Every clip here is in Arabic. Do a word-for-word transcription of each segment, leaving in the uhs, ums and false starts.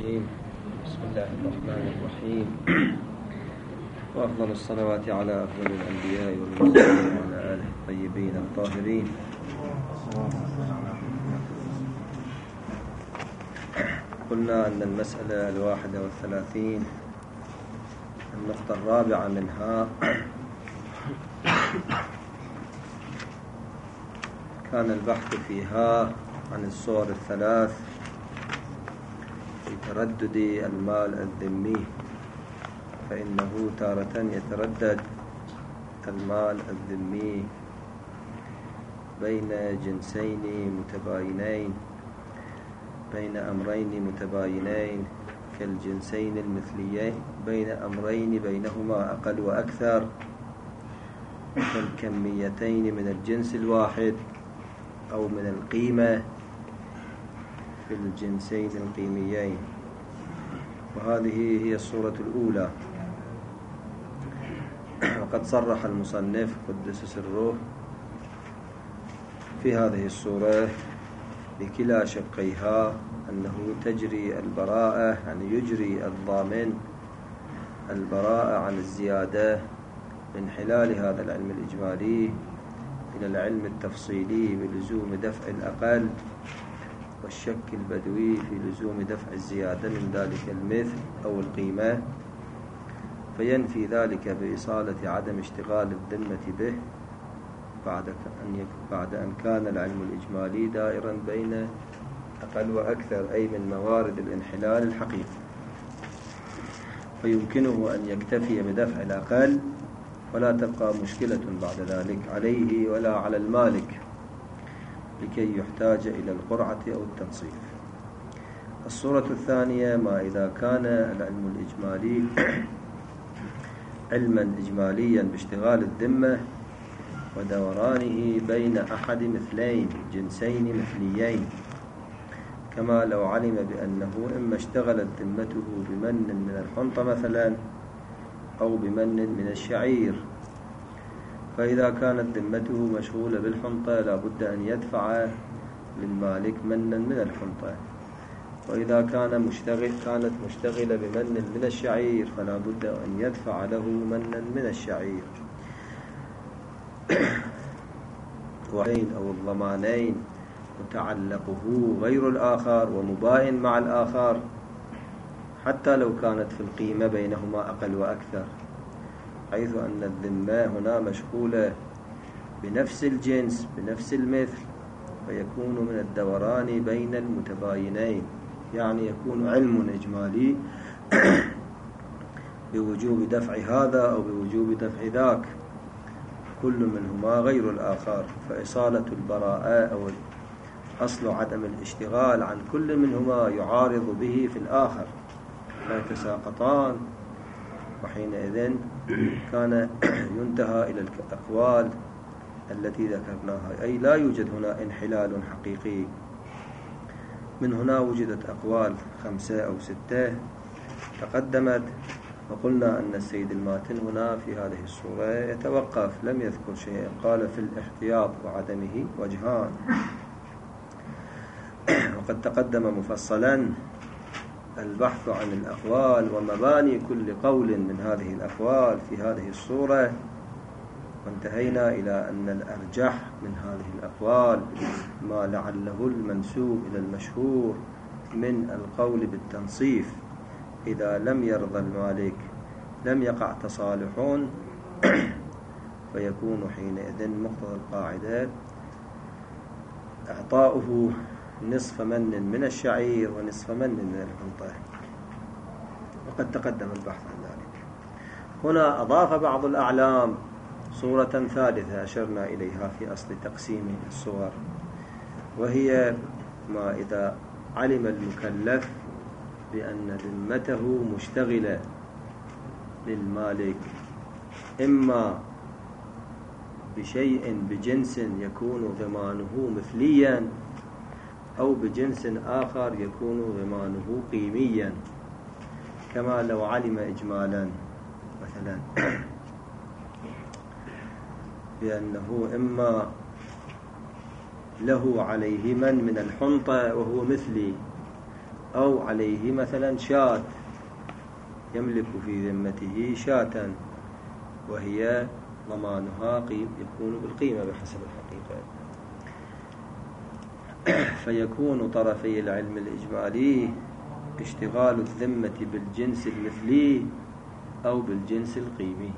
الرجيم. بسم الله الرحمن الرحيم. وأفضل الصلوات على أفضل الأنبياء والمرسلين وعلى آله الطيبين الطاهرين. قلنا أن المسألة الواحدة والثلاثين النقطة الرابعة منها كان البحث فيها عن الصور الثلاث في تردد المال الذمي، فإنه تارة يتردد المال الذمي بين جنسين متباينين بين أمرين متباينين كالجنسين المثليين، بين أمرين بينهما أقل وأكثر كالكميتين من الجنس الواحد أو من القيمة في الجنسين القيميين. وهذه هي الصورة الأولى. وقد صرح المصنف قدس سره في هذه الصورة بكلا شقيها أنه تجري البراءة، يعني يجري الضامن البراءة عن الزيادة من خلال هذا العلم الإجمالي إلى العلم التفصيلي بلزوم دفع الأقل، والشك البدوي في لزوم دفع الزيادة من ذلك المثل أو القيمة، فينفي ذلك بإصالة عدم اشتغال الذمة به بعد أن بعد أن كان العلم الإجمالي دائرا بين أقل وأكثر، أي من موارد الانحلال الحقيقي، فيمكنه أن يكتفي بدفع الأقل ولا تبقى مشكلة بعد ذلك عليه ولا على المالك لكي يحتاج إلى القرعة أو التنصيف. الصورة الثانية ما إذا كان العلم الإجمالي علما إجماليا باشتغال الذمة ودورانه بين أحد مثلين جنسين مثليين، كما لو علم بأنه إما اشتغلت ذمته بمن من الحنطة مثلا أو بمن من الشعير، فإذا كانت ذمته مشغولة بالحنطة لا بد أن يدفع للمالك منا من الحنطة، وإذا كان مشتغل كانت مشتغلة بمن من الشعير فلا بد أن يدفع له منا من الشعير. وعين أو الضمانين متعلقه غير الآخر ومباين مع الآخر، حتى لو كانت في القيمة بينهما أقل وأكثر، حيث أن الذمة هنا مشغولة بنفس الجنس بنفس المثل، فيكون من الدوران بين المتباينين، يعني يكون علم إجمالي بوجوب دفع هذا أو بوجوب دفع ذاك، كل منهما غير الآخر، فإصالة البراءة أو أصل عدم الاشتغال عن كل منهما يعارض به في الآخر، لا يتساقطان، وحينئذ كان ينتهى إلى الأقوال التي ذكرناها، أي لا يوجد هنا انحلال حقيقي. من هنا وجدت أقوال خمسة أو ستة تقدمت، وقلنا أن السيد الماتن هنا في هذه الصورة يتوقف، لم يذكر شيئا، قال في الاحتياط وعدمه وجهان. وقد تقدم مفصلا البحث عن الأقوال ومباني كل قول من هذه الأقوال في هذه الصورة، وانتهينا إلى أن الأرجح من هذه الأقوال ما لعله المنسوب إلى المشهور من القول بالتنصيف إذا لم يرضى المالك لم يقع تصالح، فيكون حينئذ مقتضى القاعدة إعطاؤه نصف من من الشعير ونصف من من الحنطة، وقد تقدم البحث عن ذلك. هنا أضاف بعض الأعلام صورة ثالثة أشرنا إليها في أصل تقسيم الصور، وهي ما إذا علم المكلف بأن ذمته مشتغلة للمالك إما بشيء بجنس يكون ضمانه مثليا أو بجنس آخر يكون ضمانه قيميا، كما لو علم إجمالا مثلا بأنه إما له عليه من من الحنطة وهو مثلي، أو عليه مثلا شاة، يملك في ذمته شاة وهي ضمانها قيم يكون بالقيمة بحسب الحقيقة. فيكون طرفي العلم الإجمالي اشتغال الذمة بالجنس المثلي أو بالجنس القيمي.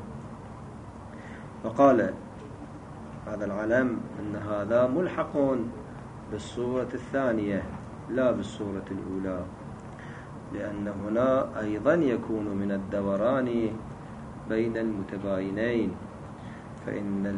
وقال هذا العلم أن هذا ملحق بالصورة الثانية لا بالصورة الأولى، لأن هنا أيضا يكون من الدوران بين المتباينين، فإن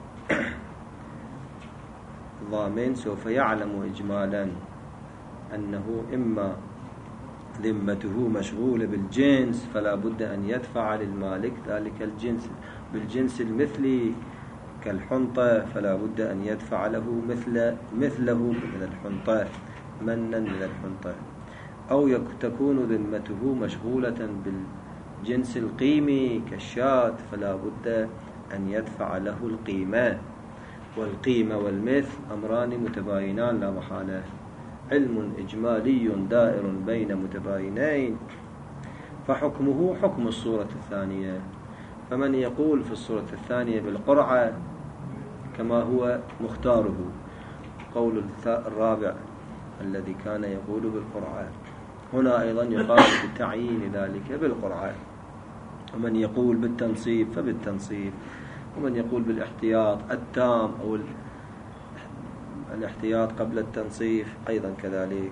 الضامن سوف يعلم إجمالا أنه إما ذمته مشغولة بالجنس فلا بد أن يدفع للمالك ذلك الجنس بالجنس المثلي كالحنطة، فلا بد أن يدفع له مثل مثله من الحنطة منا من الحنطة، أو تكون ذمته مشغولة بالجنس القيمي كالشاة فلا بد أن يدفع له القيمة. والقيمة والمثل أمران متباينان لا محالة، علم إجمالي دائر بين متباينين، فحكمه حكم الصورة الثانية. فمن يقول في الصورة الثانية بالقرعة كما هو مختاره، قول الرابع الذي كان يقول بالقرعة، هنا أيضا يقال بتعيين ذلك بالقرعة. ومن يقول بالتنصيب فبالتنصيب، ومن يقول بالاحتياط التام أو الاحتياط قبل التنصيف أيضا كذلك.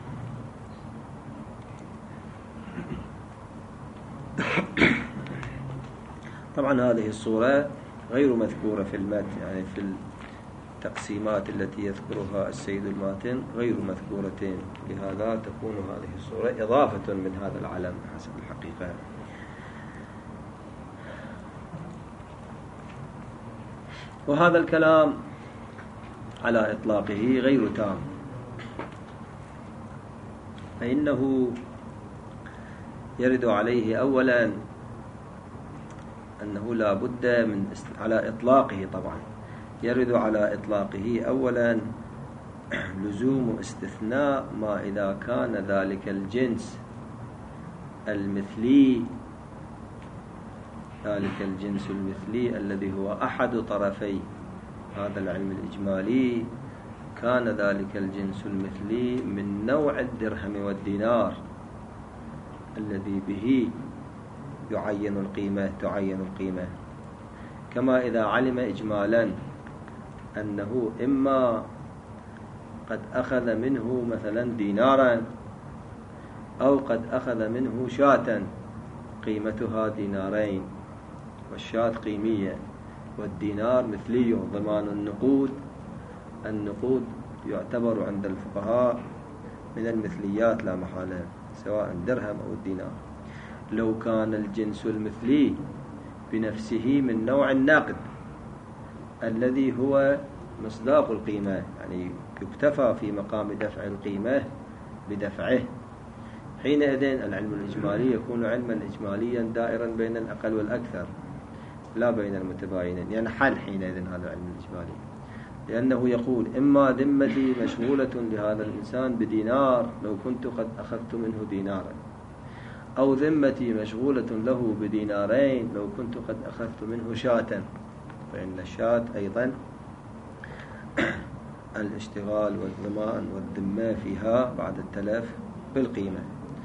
طبعا هذه الصورة غير مذكورة في المتن، يعني في التقسيمات التي يذكرها السيد الماتن غير مذكورة، لهذا تكون هذه الصورة إضافة من هذا العلم حسب الحقيقة. وهذا الكلام على إطلاقه غير تام، فإنه يرد عليه أولا أنه لا بد من است... على إطلاقه طبعا يرد على إطلاقه أولا لزوم استثناء ما إذا كان ذلك الجنس المثلي ذلك الجنس المثلي الذي هو أحد طرفي هذا العلم الإجمالي، كان ذلك الجنس المثلي من نوع الدرهم والدينار الذي به يعين القيمة تعين القيمة، كما إذا علم إجمالا أنه إما قد أخذ منه مثلا دينارا أو قد أخذ منه شاة قيمتها دينارين، والشاة قيمية والدينار مثلي ضمان النقود. النقود يعتبر عند الفقهاء من المثليات لا محالة سواء درهم أو الدينار. لو كان الجنس المثلي بنفسه من نوع النقد الذي هو مصداق القيمة، يعني يكتفى في مقام دفع القيمة بدفعه، حينئذ العلم الإجمالي يكون علما إجماليا دائرا بين الأقل والأكثر لا بين المتباينين، ينحل حينئذ هذا العلم الإجمالي، لأنه يقول إما ذمتي مشغولة لهذا الإنسان بدينار لو كنت قد أخذت منه دينارا، أو ذمتي مشغولة له بدينارين لو كنت قد أخذت منه شاة، فإن الشاة أيضا الاشتغال والضمان والذمة فيها بعد التلف بالقيمة،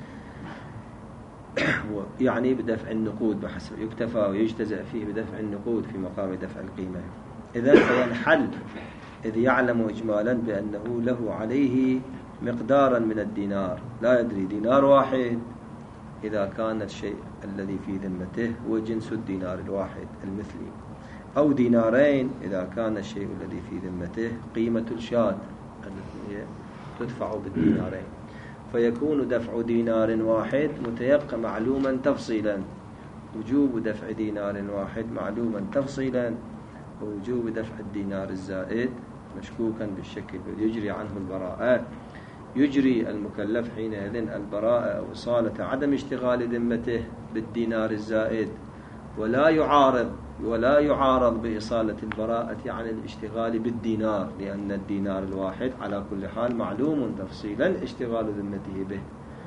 يعني بدفع النقود بحسب يكتفى ويجتزأ فيه بدفع النقود في مقام دفع القيمة. إذن فينحل إذ يعلم إجمالا بأنه له عليه مقدارا من الدينار، لا يدري دينار واحد إذا كان الشيء الذي في ذمته هو جنس الدينار الواحد المثلي، أو دينارين إذا كان الشيء الذي في ذمته قيمة الشاة التي تدفع بالدينارين، فيكون دفع دينار واحد متيقن معلوما تفصيلا، وجوب دفع دينار واحد معلوما تفصيلا، ووجوب دفع الدينار الزائد مشكوكا بالشك يجري عنه البراءة. يجري المكلف حينئذ البراءة أو إصالة عدم اشتغال ذمته بالدينار الزائد، ولا يعارض ولا يعارض بإصالة البراءة عن الاشتغال بالدينار، لأن الدينار الواحد على كل حال معلوم تفصيلا اشتغال ذمته به،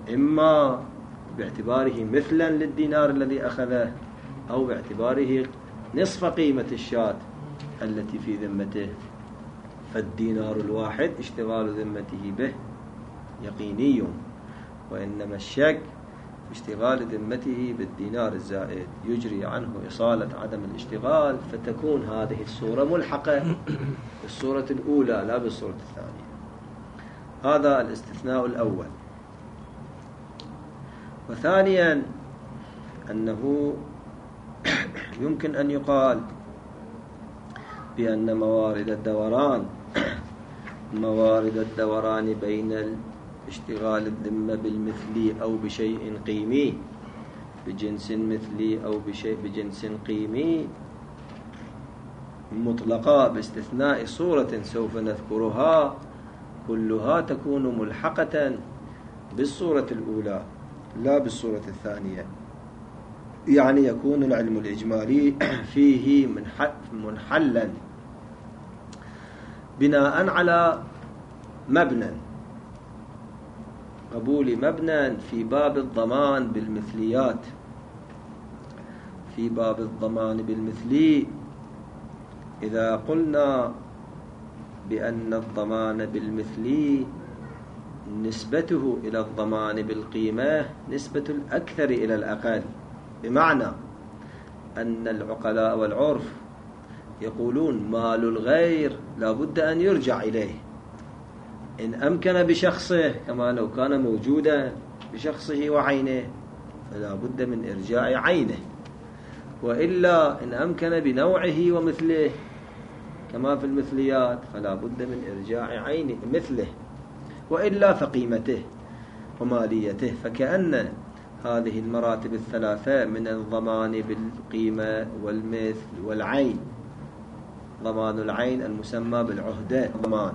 إما باعتباره مثلا للدينار الذي أخذه أو باعتباره نصف قيمة الشاة التي في ذمته، فالدينار الواحد اشتغال ذمته به يقيني، وإنما الشك في اشتغال ذمته بالدينار الزائد يجري عنه إصالة عدم الاشتغال، فتكون هذه الصورة ملحقة بالصورة الأولى لا بالصورة الثانية. هذا الاستثناء الأول. وثانيا أنه يمكن أن يقال بأن موارد الدوران موارد الدوران بين اشتغال الذمة بالمثلي أو بشيء قيمي بجنس مثلي أو بشيء بجنس قيمي مطلقة باستثناء صورة سوف نذكرها، كلها تكون ملحقة بالصورة الأولى لا بالصورة الثانية. يعني يكون العلم الإجمالي فيه منحلا بناء على مبنى قبول مبنى في باب الضمان بالمثليات. في باب الضمان بالمثلي إذا قلنا بأن الضمان بالمثلي نسبته إلى الضمان بالقيمة نسبة الأكثر إلى الأقل، بمعنى أن العقلاء والعرف يقولون مال الغير لا بد أن يرجع إليه إن أمكن بشخصه، كما لو كان موجودا بشخصه وعينه فلا بد من إرجاع عينه، وإلا إن أمكن بنوعه ومثله كما في المثليات فلا بد من إرجاع عين مثله، وإلا فقيمته وماليته. فكأن هذه المراتب الثلاثة من الضمان بالقيمة والمثل والعين، ضمان العين المسمى بالعهدة ضمان،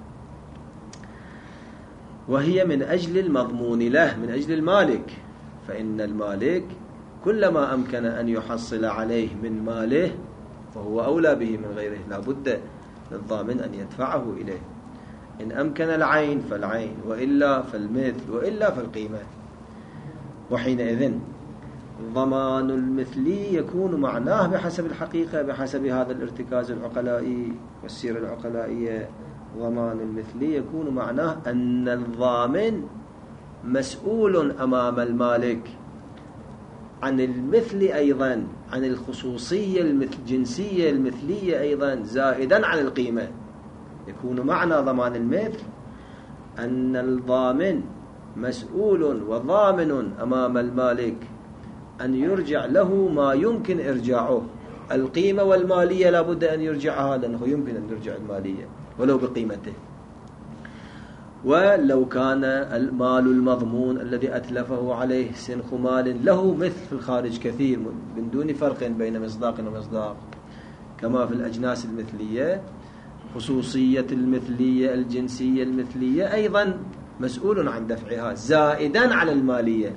وهي من أجل المضمون له، من أجل المالك، فإن المالك كلما أمكن أن يحصل عليه من ماله فهو أولى به من غيره، لا بد للضامن أن يدفعه إليه. إن أمكن العين فالعين، وإلا فالمثل، وإلا فالقيمة. وحينئذ ضمان المثلي يكون معناه بحسب الحقيقة، بحسب هذا الارتكاز العقلائي والسيرة العقلائية، ضمان المثلي يكون معناه أن الضامن مسؤول أمام المالك عن المثل أيضا، عن الخصوصية الجنسية المثلية أيضا زائدا عن القيمة. يكون معنى ضمان المثل أن الضامن مسؤول وضامن أمام المالك أن يرجع له ما يمكن إرجاعه. القيمة والمالية لا بد أن يرجعها لأنه يمكن أن يرجع المالية ولو بقيمته. ولو كان المال المضمون الذي أتلفه عليه سنخ مال له مثل في الخارج كثير من دون فرق بين مصداق ومصداق، كما في الأجناس المثلية، خصوصية المثلية الجنسية المثلية أيضا مسؤول عن دفعها زائدا على المالية،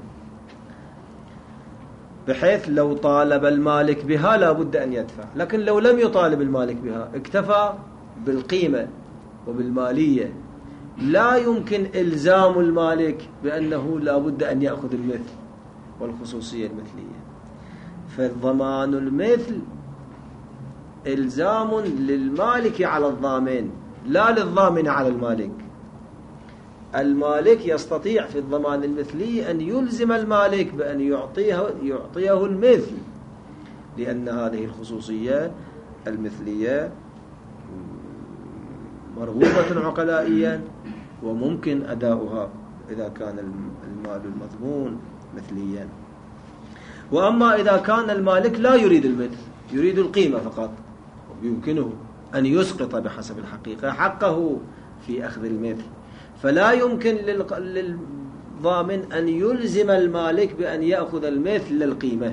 بحيث لو طالب المالك بها لا بد أن يدفع. لكن لو لم يطالب المالك بها اكتفى بالقيمة وبالمالية، لا يمكن إلزام المالك بأنه لا بد أن يأخذ المثل والخصوصية المثلية. فالضمان المثل إلزام للمالك على الضامن لا للضامن على المالك. المالك يستطيع في الضمان المثلي أن يلزم المالك بأن يعطيه, يعطيه المثل، لأن هذه الخصوصية المثلية مرغوبة عقلائيا وممكن أداؤها إذا كان المال المضمون مثليا. وأما إذا كان المالك لا يريد المثل، يريد القيمة فقط، يمكنه أن يسقط بحسب الحقيقة حقه في أخذ المثل، فلا يمكن للضامن أن يلزم المالك بأن يأخذ المثل للقيمة،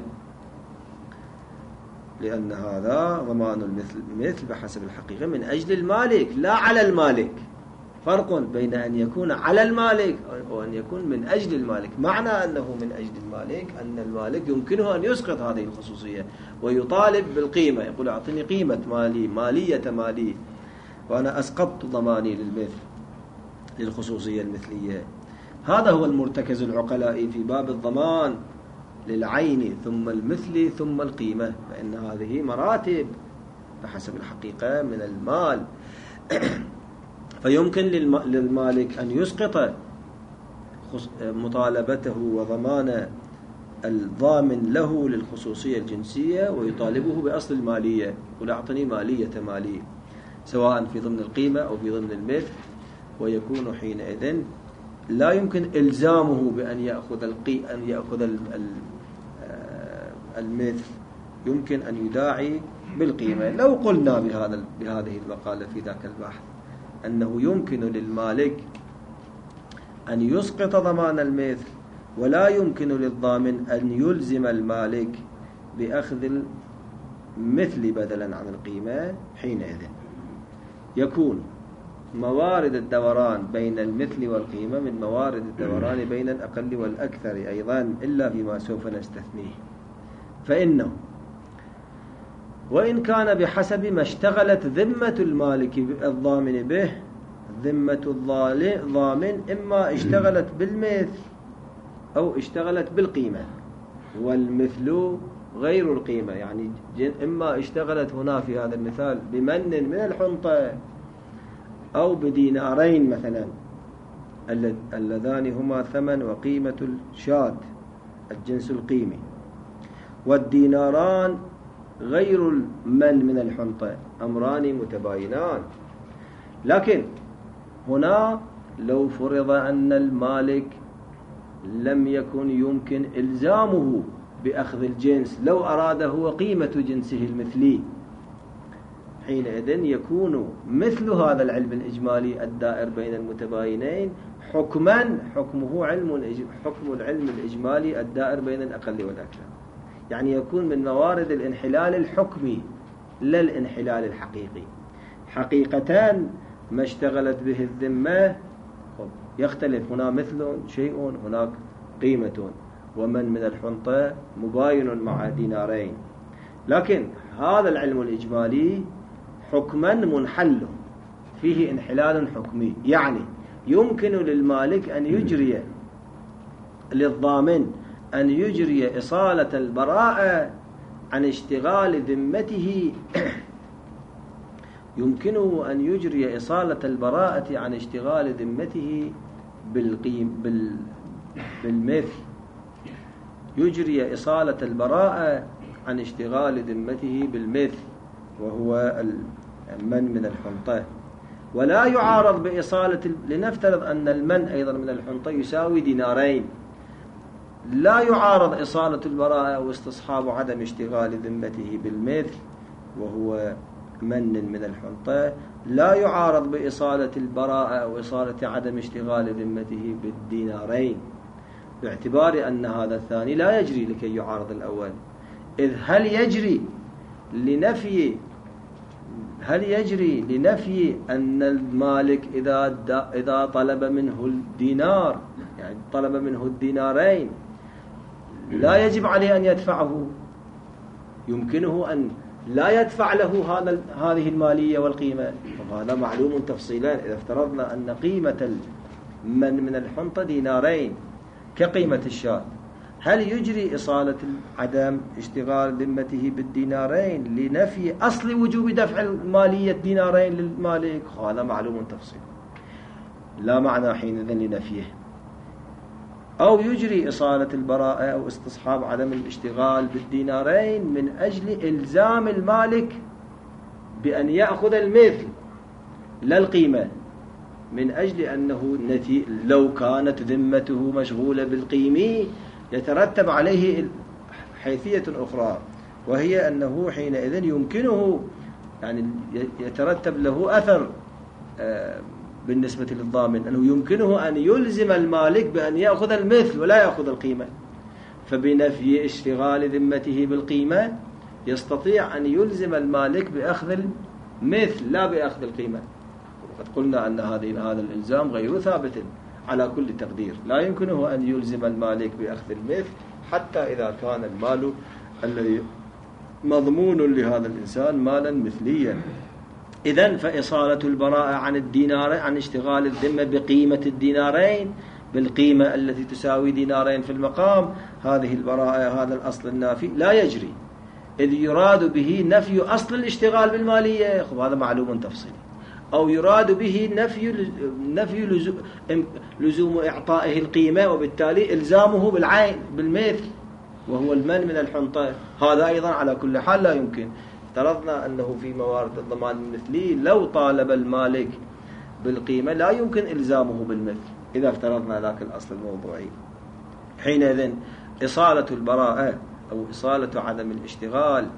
لأن هذا ضمان المثل مثل بحسب الحقيقة من أجل المالك لا على المالك. فرق بين أن يكون على المالك وأن يكون من أجل المالك. معنى أنه من أجل المالك أن المالك يمكنه أن يسقط هذه الخصوصية ويطالب بالقيمة، يقول أعطني قيمة مالي، مالية مالي، وأنا أسقطت ضماني للمثل للخصوصية المثلية. هذا هو المرتكز العقلائي في باب الضمان للعين ثم المثل ثم القيمة، فإن هذه مراتب بحسب الحقيقة من المال. فيمكن للمالك أن يسقط مطالبته وضمان الضامن له للخصوصية الجنسية ويطالبه بأصل المالية، يقول أعطني مالية مالية سواء في ضمن القيمة أو في ضمن المثل، ويكون حينئذ لا يمكن إلزامه بأن يأخذ القي أن يأخذ المثل، يمكن أن يداعي بالقيمة. لو قلنا بهذا بهذه المقالة في ذاك البحث أنه يمكن للمالك أن يسقط ضمان المثل ولا يمكن للضامن أن يلزم المالك بأخذ المثل بدلا عن القيمة، حينئذ يكون موارد الدوران بين المثل والقيمة من موارد الدوران بين الأقل والأكثر أيضا، إلا فيما سوف نستثنيه. فإنه وإن كان بحسب ما اشتغلت ذمة المالك الضامن به، ذمة الضامن إما اشتغلت بالمثل أو اشتغلت بالقيمة، والمثل غير القيمة، يعني إما اشتغلت هنا في هذا المثال بمن من الحنطة أو بدينارين مثلا اللذان هما ثمن وقيمة الشاة الجنس القيمي، والديناران غير المن من الحنطة، أمران متباينان. لكن هنا لو فرض أن المالك لم يكن يمكن إلزامه بأخذ الجنس، لو أراد هو قيمة جنسه المثلي، حينئذ يكون مثل هذا العلم الإجمالي الدائر بين المتباينين حكما حكمه علم حكم العلم الإجمالي الدائر بين الأقل والأكثر، يعني يكون من موارد الانحلال الحكمي لا الانحلال الحقيقي. حقيقتان ما اشتغلت به الذمة يختلف، هنا مثل شيء هناك قيمة، ومن من الحنطة مباين مع دينارين، لكن هذا العلم الإجمالي حكما منحل فيه انحلال حكمي، يعني يمكن للمالك أن يجري للضامن أن يجري إصالة البراءة عن اشتغال ذمته يمكنه أن يجري إصالة البراءة عن اشتغال ذمته بالقيم بال بالمثل، يجري إصالة البراءة عن اشتغال ذمته بالمثل وهو المن من الحنطة، ولا يعارض بإصالة. لنفترض أن المن أيضا من الحنطة يساوي دينارين، لا يعارض إصالة البراءة واستصحاب عدم اشتغال ذمته بالمثل وهو من من الحنطة، لا يعارض بإصالة البراءة أو إصالة عدم اشتغال ذمته بالدينارين، باعتبار أن هذا الثاني لا يجري لكي يعارض الأول. إذ هل يجري لنفي هل يجري لنفي أن المالك إذا إذا طلب منه الدينار، يعني طلب منه الدينارين، لا يجب عليه أن يدفعه، يمكنه أن لا يدفع له هذا هذه المالية والقيمة، وهذا معلوم تفصيلا. إذا افترضنا أن قيمة من من الحنطة دينارين كقيمة الشاة، هل يجري إصالة عدم اشتغال ذمته بالدينارين لنفي أصل وجوب دفع المالية دينارين للمالك؟ هذا معلوم تفصيلا، لا معنى حينئذ لنفيه. أو يجري إصالة البراءة أو استصحاب عدم الاشتغال بالدينارين من أجل إلزام المالك بأن يأخذ المثل لا القيمة، من أجل أنه لو كانت ذمته مشغولة بالقيمي يترتب عليه حيثية أخرى، وهي أنه حينئذ يمكنه، يعني يترتب له أثر بالنسبة للضامن، أنه يمكنه أن يلزم المالك بأن يأخذ المثل ولا يأخذ القيمة، فبنفي اشتغال ذمته بالقيمة يستطيع أن يلزم المالك بأخذ المثل لا بأخذ القيمة. وقد قلنا أن هذا هذا الإلزام غير ثابت على كل تقدير، لا يمكنه أن يلزم المالك بأخذ المثل حتى إذا كان المال الذي مضمون لهذا الإنسان مالا مثليا. إذن فإصالة البراءة عن الدينار عن اشتغال الذمة بقيمة الدينارين بالقيمة التي تساوي دينارين في المقام، هذه البراءة هذا الأصل النافي لا يجري، إذ يراد به نفي أصل الاشتغال بالمالية. خب هذا معلوم تفصيلي. أو يراد به نفي نفي لزوم, لزوم إعطائه القيمة وبالتالي إلزامه بالعين بالمثل وهو المن من الحنطة. هذا أيضا على كل حال لا يمكن. افترضنا أنه في موارد الضمان المثلي لو طالب المالك بالقيمة لا يمكن إلزامه بالمثل إذا افترضنا ذاك الأصل الموضوعي. حينئذ إصالة البراءة أو إصالة عدم الاشتغال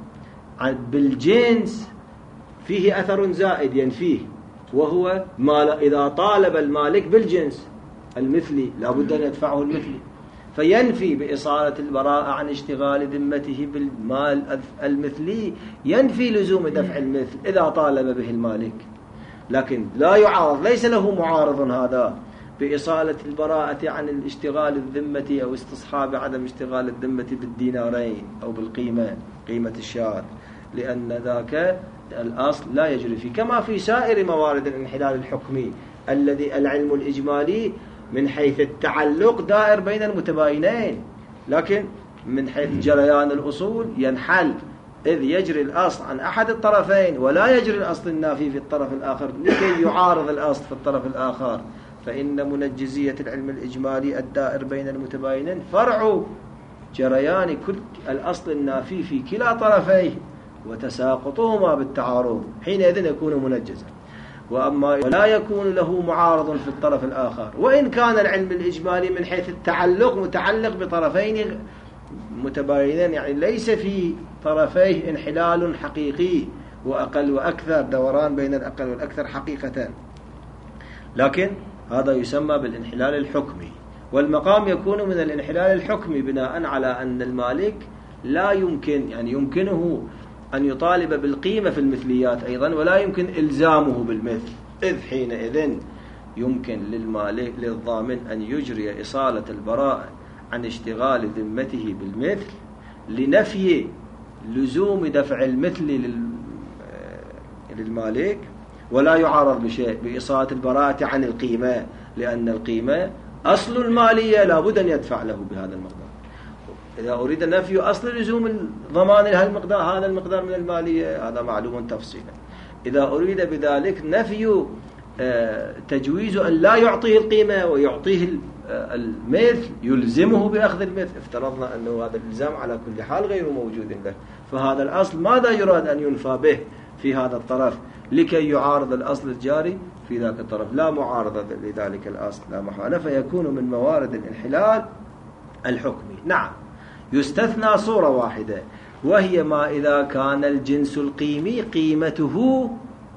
بالجنس فيه أثر زائد ينفيه، وهو ما إذا طالب المالك بالجنس المثلي لا بد أن يدفعه المثلي، فينفي بإصالة البراءة عن اشتغال ذمته بالمال المثلي، ينفي لزوم دفع المثل إذا طالب به المالك. لكن لا يعارض، ليس له معارض هذا بإصالة البراءة عن الاشتغال الذمة أو استصحاب عدم اشتغال الذمة بالدينارين أو بالقيمة قيمة الشاة، لأن ذاك الأصل لا يجري فيه، كما في سائر موارد الانحلال الحكمي الذي العلم الإجمالي من حيث التعلق دائر بين المتباينين، لكن من حيث جريان الأصول ينحل، إذ يجري الأصل عن أحد الطرفين ولا يجري الأصل النافي في الطرف الآخر لكي يعارض الأصل في الطرف الآخر. فإن منجزية العلم الإجمالي الدائر بين المتباينين فرع جريان كل الأصل النافي في كلا طرفيه وتساقطهما بالتعارض، حينئذ يكون منجزا. وأما لا يكون له معارض في الطرف الآخر، وإن كان العلم الإجمالي من حيث التعلق متعلق بطرفين متباينين، يعني ليس في طرفيه انحلال حقيقي وأقل وأكثر، دوران بين الأقل والأكثر حقيقة، لكن هذا يسمى بالانحلال الحكمي. والمقام يكون من الانحلال الحكمي بناء على أن المالك لا يمكن، يعني يمكنه أن يطالب بالقيمة في المثليات أيضا ولا يمكن إلزامه بالمثل، إذ حينئذ يمكن للمالك للضامن أن يجري إصالة البراءة عن اشتغال ذمته بالمثل لنفي لزوم دفع المثل للمالك، ولا يعارض بشيء بإصالة البراءة عن القيمة، لأن القيمة أصل المالية لا بد أن يدفع له بهذا المقدار. إذا أريد نفي أصل لزوم الضمان لهذا المقدار هذا المقدار من المالية هذا معلوم تفصيلا. إذا أريد بذلك نفي تجويز أن لا يعطيه القيمة ويعطيه المثل يلزمه بأخذ المثل، افترضنا أنه هذا الإلزام على كل حال غير موجود له، فهذا الأصل ماذا يراد أن ينفى به في هذا الطرف لكي يعارض الأصل الجاري في ذاك الطرف؟ لا معارضة لذلك الأصل لا محالة، فيكون من موارد الانحلال الحكمي. نعم، يستثنى صورة واحدة، وهي ما إذا كان الجنس القيمي قيمته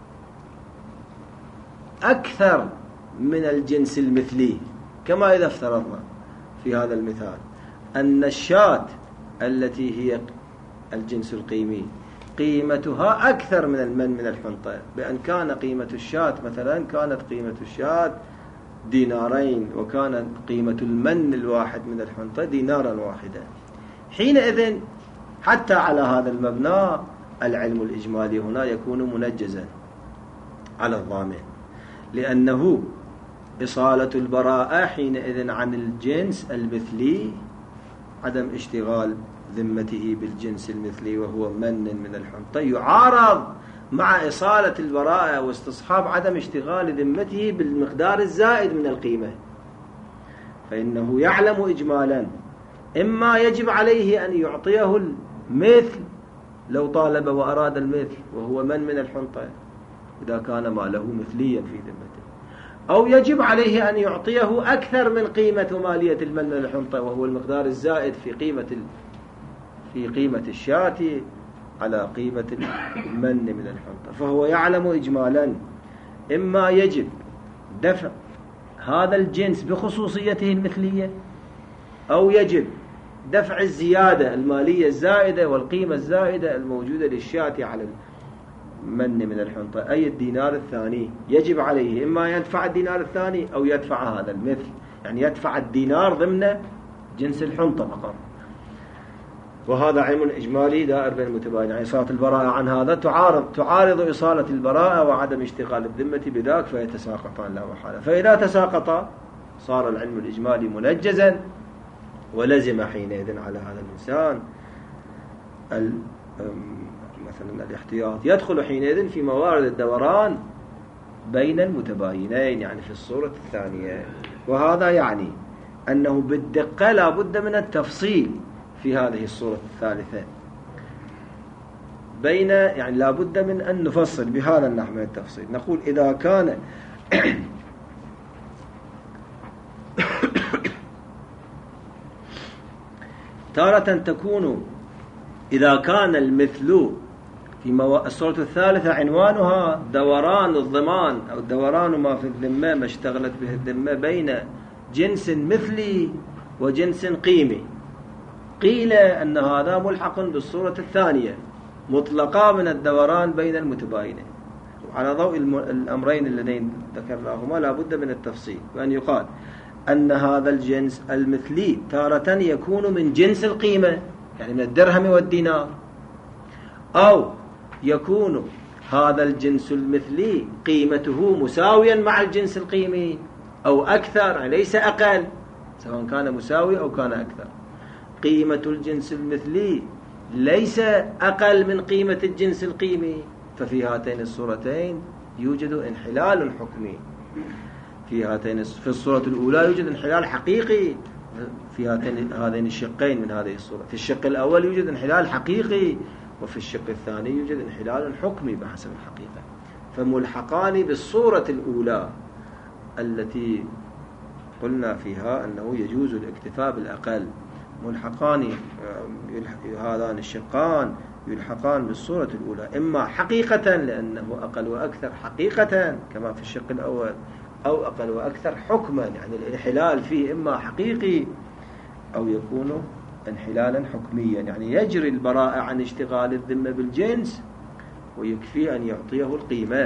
أكثر من الجنس المثلي، كما إذا افترضنا في هذا المثال أن الشاة التي هي الجنس القيمي قيمتها أكثر من المن من الحنطة، بأن كان قيمة الشاة مثلا كانت قيمة الشاة دينارين وكانت قيمة المن الواحد من الحنطة دينارا واحدا، حينئذ حتى على هذا المبنى العلم الإجمالي هنا يكون منجزا على الضامن، لأنه إصالة البراءة حينئذ عن الجنس المثلي عدم اشتغال ذمته بالجنس المثلي وهو من من الحنطة يعارض مع إصالة البراءة واستصحاب عدم اشتغال ذمته بالمقدار الزائد من القيمة، فإنه يعلم إجمالا إما يجب عليه أن يعطيه المثل لو طالب وأراد المثل وهو من من الحنطة إذا كان ماله مثليا في ذمته، أو يجب عليه أن يعطيه أكثر من قيمة مالية المن من الحنطة وهو المقدار الزائد في قيمة في قيمة الشاة على قيمة المن من الحنطة، فهو يعلم إجمالا إما يجب دفع هذا الجنس بخصوصيته المثلية، أو يجب دفع الزيادة المالية الزائدة والقيمة الزائدة الموجودة للشاة على المن من الحنطة، أي الدينار الثاني يجب عليه إما يدفع الدينار الثاني أو يدفع هذا المثل، يعني يدفع الدينار ضمن جنس الحنطة فقط. وهذا علم إجمالي دائر بين المتباين، يعني إصالة البراءة عن هذا تعارض تعارض إصالة البراءة وعدم اشتغال الذمة بذاك فيتساقطان لا محالة. فإذا تساقطا صار العلم الإجمالي منجزا، ولزم حينئذ على هذا الإنسان مثلا الاحتياط. يدخل حينئذ في موارد الدوران بين المتباينين، يعني في الصورة الثانية. وهذا يعني أنه بالدقة لا بد من التفصيل في هذه الصورة الثالثة بين، يعني لا بد من أن نفصل بهذا النحو من التفصيل. نقول إذا كان تارة تكون إذا كان المثل في مو... الصورة الثالثة عنوانها دوران الضمان أو دوران ما في الذمة ما اشتغلت به الذمة بين جنس مثلي وجنس قيمي. قيل أن هذا ملحق بالصورة الثانية مطلقا من الدوران بين المتباينين. على ضوء الأمرين اللذين ذكرناهما لا بد من التفصيل، وأن يقال أن هذا الجنس المثلي تارة يكون من جنس القيمة، يعني من الدرهم والدينار، أو يكون هذا الجنس المثلي قيمته مساويا مع الجنس القيمي أو أكثر، يعني ليس أقل، سواء كان مساوي أو كان أكثر. قيمة الجنس المثلي ليس أقل من قيمة الجنس القيمي، ففي هاتين الصورتين يوجد انحلال حكمي. في هاتين في الصورة الأولى يوجد انحلال حقيقي في هاتين هذين الشقين من هذه الصورة. في الشق الأول يوجد انحلال حقيقي، وفي الشق الثاني يوجد انحلال حكمي بحسب الحقيقة. فملحقان بالصورة الأولى التي قلنا فيها أنه يجوز الاكتفاء بالأقل، ملحقان هذان الشقان يلحقان بالصورة الأولى إما حقيقة لأنه أقل وأكثر حقيقة كما في الشق الأول، أو أقل وأكثر حكما، يعني الانحلال فيه إما حقيقي أو يكون انحلالا حكميا، يعني يجري البراءة عن اشتغال الذمة بالجنس ويكفي أن يعطيه القيمة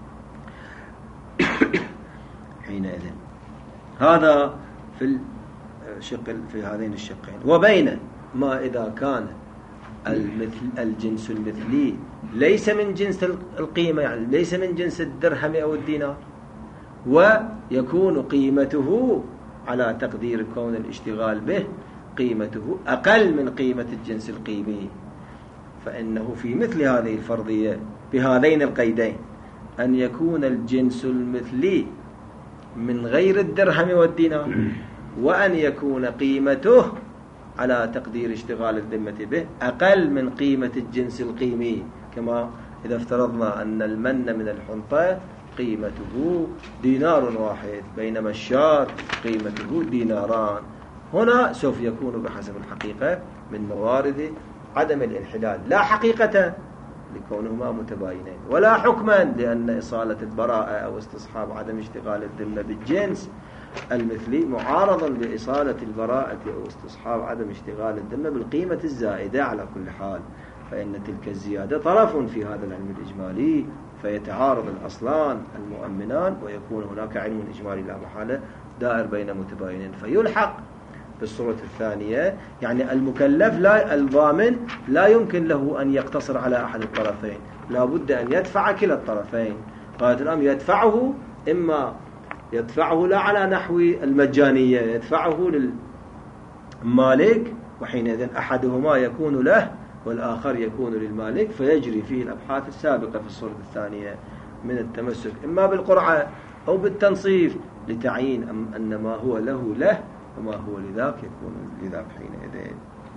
حينئذ. هذا في الشق في هذين الشقين. وبين ما إذا كان المثل الجنس المثلي ليس من جنس القيمة، يعني ليس من جنس الدرهم أو الدينار، ويكون قيمته على تقدير كون الاشتغال به قيمته أقل من قيمة الجنس القيمي، فإنه في مثل هذه الفرضية بهذين القيدين أن يكون الجنس المثلي من غير الدرهم والدينار، وأن يكون قيمته على تقدير اشتغال الذمة به أقل من قيمة الجنس القيمي، كما إذا افترضنا أن المن من الحنطة قيمته دينار واحد بينما الشار قيمته ديناران. هنا سوف يكون بحسب الحقيقة من موارد عدم الانحلال، لا حقيقة لكونهما متباينين، ولا حكما لأن إصالة البراءة أو استصحاب عدم اشتغال الذمة بالجنس المثلي معارضا لإصالة البراءة أو استصحاب عدم اشتغال الذمة بالقيمة الزائدة. على كل حال فإن تلك الزيادة طرف في هذا العلم الإجمالي، فيتعارض الأصلان المؤمنان ويكون هناك علم إجمالي لا محالة دائر بين متباينين، فيلحق بالصورة الثانية. يعني المكلف لا الضامن لا يمكن له أن يقتصر على أحد الطرفين، لا بد أن يدفع كلا الطرفين. قالت الأمر يدفعه، إما يدفعه لا على نحو المجانية، يدفعه للمالك، وحينئذ أحدهما يكون له والآخر يكون للمالك، فيجري فيه الأبحاث السابقة في الصورة الثانية من التمسك إما بالقرعة أو بالتنصيف لتعيين أن ما هو له له وما هو لذاك يكون لذاك حينئذ.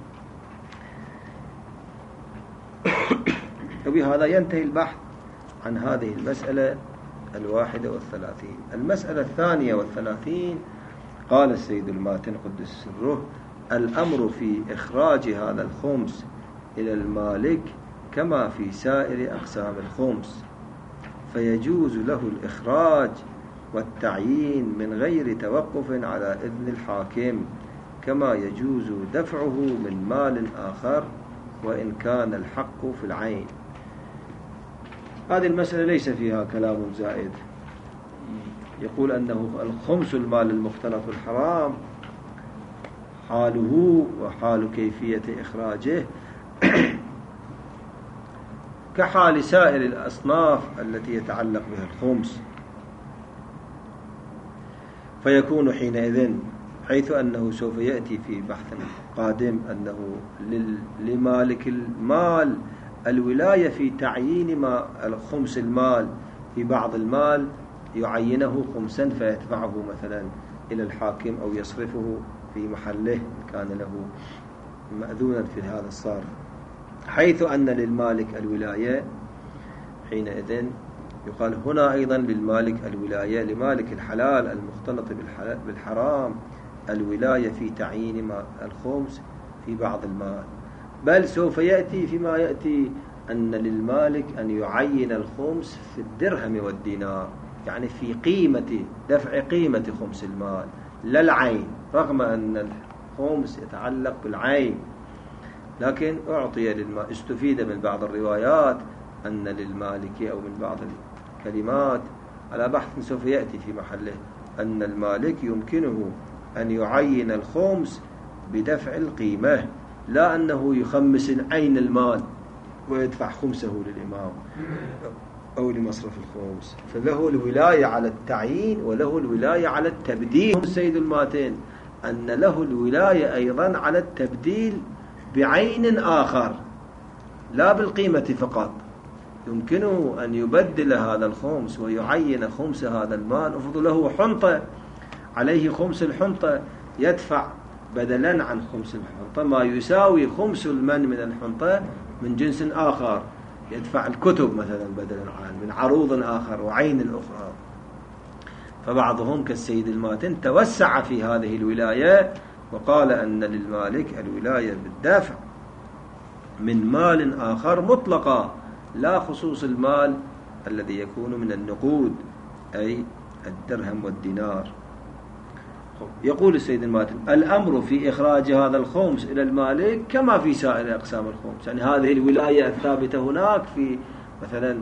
وبهذا ينتهي البحث عن هذه المسألة الواحدة والثلاثين. المسألة الثانية والثلاثين قال السيد الماتن قدس سره: الأمر في إخراج هذا الخمس إلى المالك كما في سائر أقسام الخمس، فيجوز له الإخراج والتعيين من غير توقف على إذن الحاكم، كما يجوز دفعه من مال آخر وإن كان الحق في العين. هذه المسألة ليس فيها كلام زائد. يقول أنه الخمس المال المختلط الحرام حاله وحال كيفية إخراجه كحال سائر الأصناف التي يتعلق بها الخمس. فيكون حينئذ، حيث أنه سوف يأتي في بحث قادم أنه لمالك المال الولاية في تعيين ما خمس المال في بعض المال، يعينه خمسا فيدفعه مثلا إلى الحاكم أو يصرفه في محله كان له مأذونا في هذا الصرف. حيث أن للمالك الولاية حينئذ يقال هنا أيضا للمالك الولاية، لمالك الحلال المختلط بالحرام الولاية في تعيين ما الخمس في بعض المال. بل سوف يأتي فيما يأتي أن للمالك أن يعين الخمس في الدرهم والدينار، يعني في قيمة دفع قيمة خمس المال لا العين، رغم أن الخمس يتعلق بالعين، لكن أعطي للمال. استفيد من بعض الروايات أن للمالك أو من بعض الكلمات على بحث سوف يأتي في محله أن المالك يمكنه أن يعين الخمس بدفع القيمة، لا أنه يخمس عين المال ويدفع خمسه للإمام أو لمصرف الخمس. فله الولاية على التعيين وله الولاية على التبديل. السيد الماتين أن له الولاية أيضا على التبديل بعين آخر لا بالقيمة فقط، يمكنه أن يبدل هذا الخمس ويعين خمس هذا المال. أفضل له حنطة عليه خمس الحنطة، يدفع بدلا عن خمس الحنطة ما يساوي خمس المن من الحنطة من جنس آخر، يدفع الكتب مثلا بدلا عن من عروض آخر وعين الأخرى. فبعضهم كالسيد الماتن توسع في هذه الولاية وقال أن للمالك الولاية بالدفع من مال آخر مطلقا، لا خصوص المال الذي يكون من النقود أي الدرهم والدينار. يقول السيد الماتن الأمر في إخراج هذا الخمس إلى المالك كما في سائر أقسام الخمس، يعني هذه الولاية الثابتة هناك في مثلا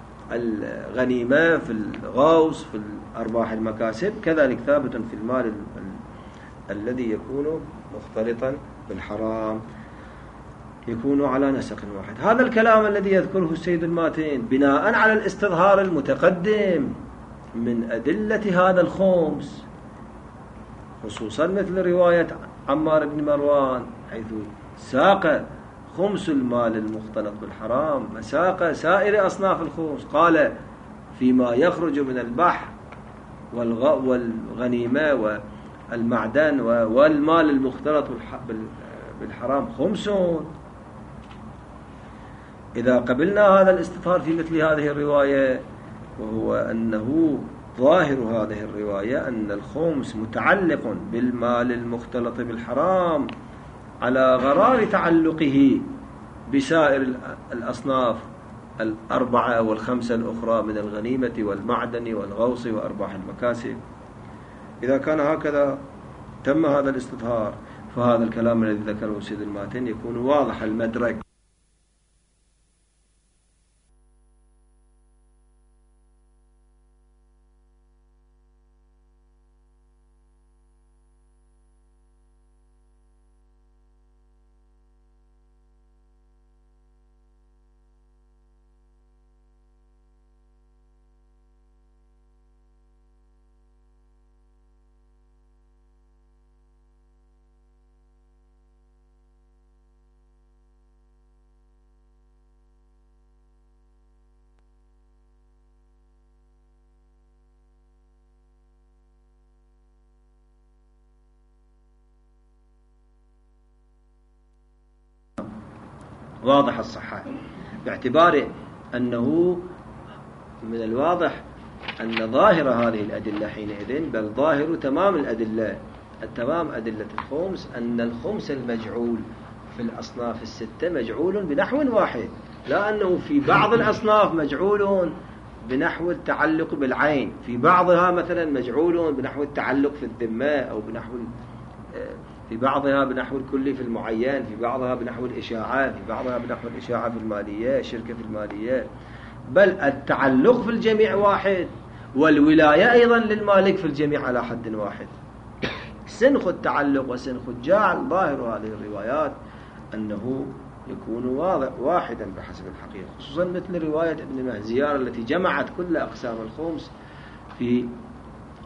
الغنيمة، في الغوص، في الأرباح المكاسب، كذلك ثابت في المال ال ال الذي يكون مختلطا بالحرام، يكون على نسق واحد. هذا الكلام الذي يذكره السيد الماتين بناء على الاستظهار المتقدم من أدلة هذا الخمس، خصوصا مثل رواية عمار بن مروان حيث ساق خمس المال المختلط بالحرام مساق سائر أصناف الخمس، قال فيما يخرج من البحر والغنيمة والمعدن والمال المختلط بالحرام خمسون. إذا قبلنا هذا الاستظهار في مثل هذه الرواية، وهو أنه ظاهر هذه الرواية أن الخمس متعلق بالمال المختلط بالحرام على غرار تعلقه بسائر الأصناف الأربعة والخمسة الأخرى من الغنيمة والمعدن والغوص وأرباح المكاسب. إذا كان هكذا تم هذا الاستظهار، فهذا الكلام الذي ذكره السيد الماتن يكون واضح المدرك. واضح الصحة، باعتبار أنه من الواضح أن ظاهر هذه الأدلة حينئذ، بل ظاهر تمام الأدلة التمام أدلة الخمس أن الخمس المجعول في الأصناف الستة مجعول بنحو واحد، لا أنه في بعض الأصناف مجعول بنحو التعلق بالعين، في بعضها مثلا مجعول بنحو التعلق في الذمة أو بنحو في بعضها بنحو الكلي في المعين، في بعضها بنحو الإشاعة، في بعضها بنحو الإشاعة في المالية، الشركة في المالية، بل التعلق في الجميع واحد، والولاية أيضا للمالك في الجميع على حد واحد. سنخ التعلق وسنخ الجعل ظاهر هذه الروايات أنه يكون واضح واحدا بحسب الحقيقة، خصوصا مثل رواية ابن مهزيار التي جمعت كل أقسام الخمس في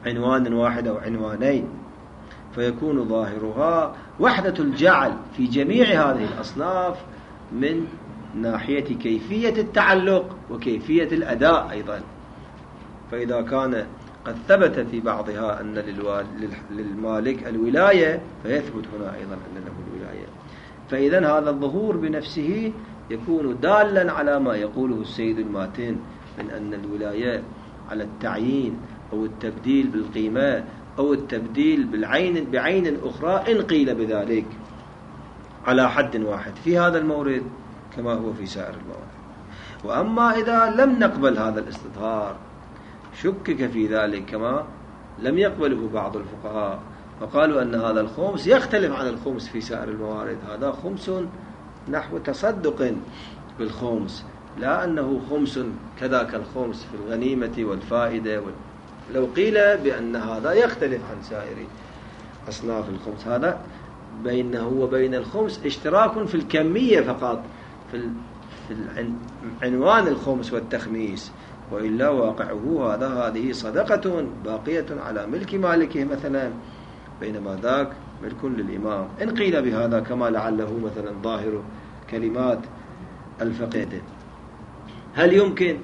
عنوان واحد أو عنوانين، فيكون ظاهرها وحدة الجعل في جميع هذه الأصناف من ناحية كيفية التعلق وكيفية الأداء أيضا. فإذا كان قد ثبت في بعضها أن للمالك الولاية، فيثبت هنا أيضا أن له الولاية. فإذا هذا الظهور بنفسه يكون دالا على ما يقوله السيد الماتن من أن الولاية على التعيين أو التبديل بالقيمة أو التبديل بالعين بعين أخرى إن قيل بذلك على حد واحد في هذا المورد كما هو في سائر الموارد. وأما إذا لم نقبل هذا الاستظهار شكك في ذلك كما لم يقبله بعض الفقهاء، وقالوا أن هذا الخمس يختلف عن الخمس في سائر الموارد، هذا خمس نحو تصدق بالخمس، لا أنه خمس كذاك الخمس في الغنيمة والفائدة وال... لو قيل بأن هذا يختلف عن سائر أصناف الخمس، هذا بينه وبين الخمس اشتراك في الكمية فقط في, ال... في عنوان الخمس والتخميس، وإلا واقعه هذا هذه صدقة باقية على ملك مالكه مثلا، بينما ذاك ملك للإمام إن قيل بهذا كما لعله مثلا ظاهر كلمات الفقيه. هل يمكن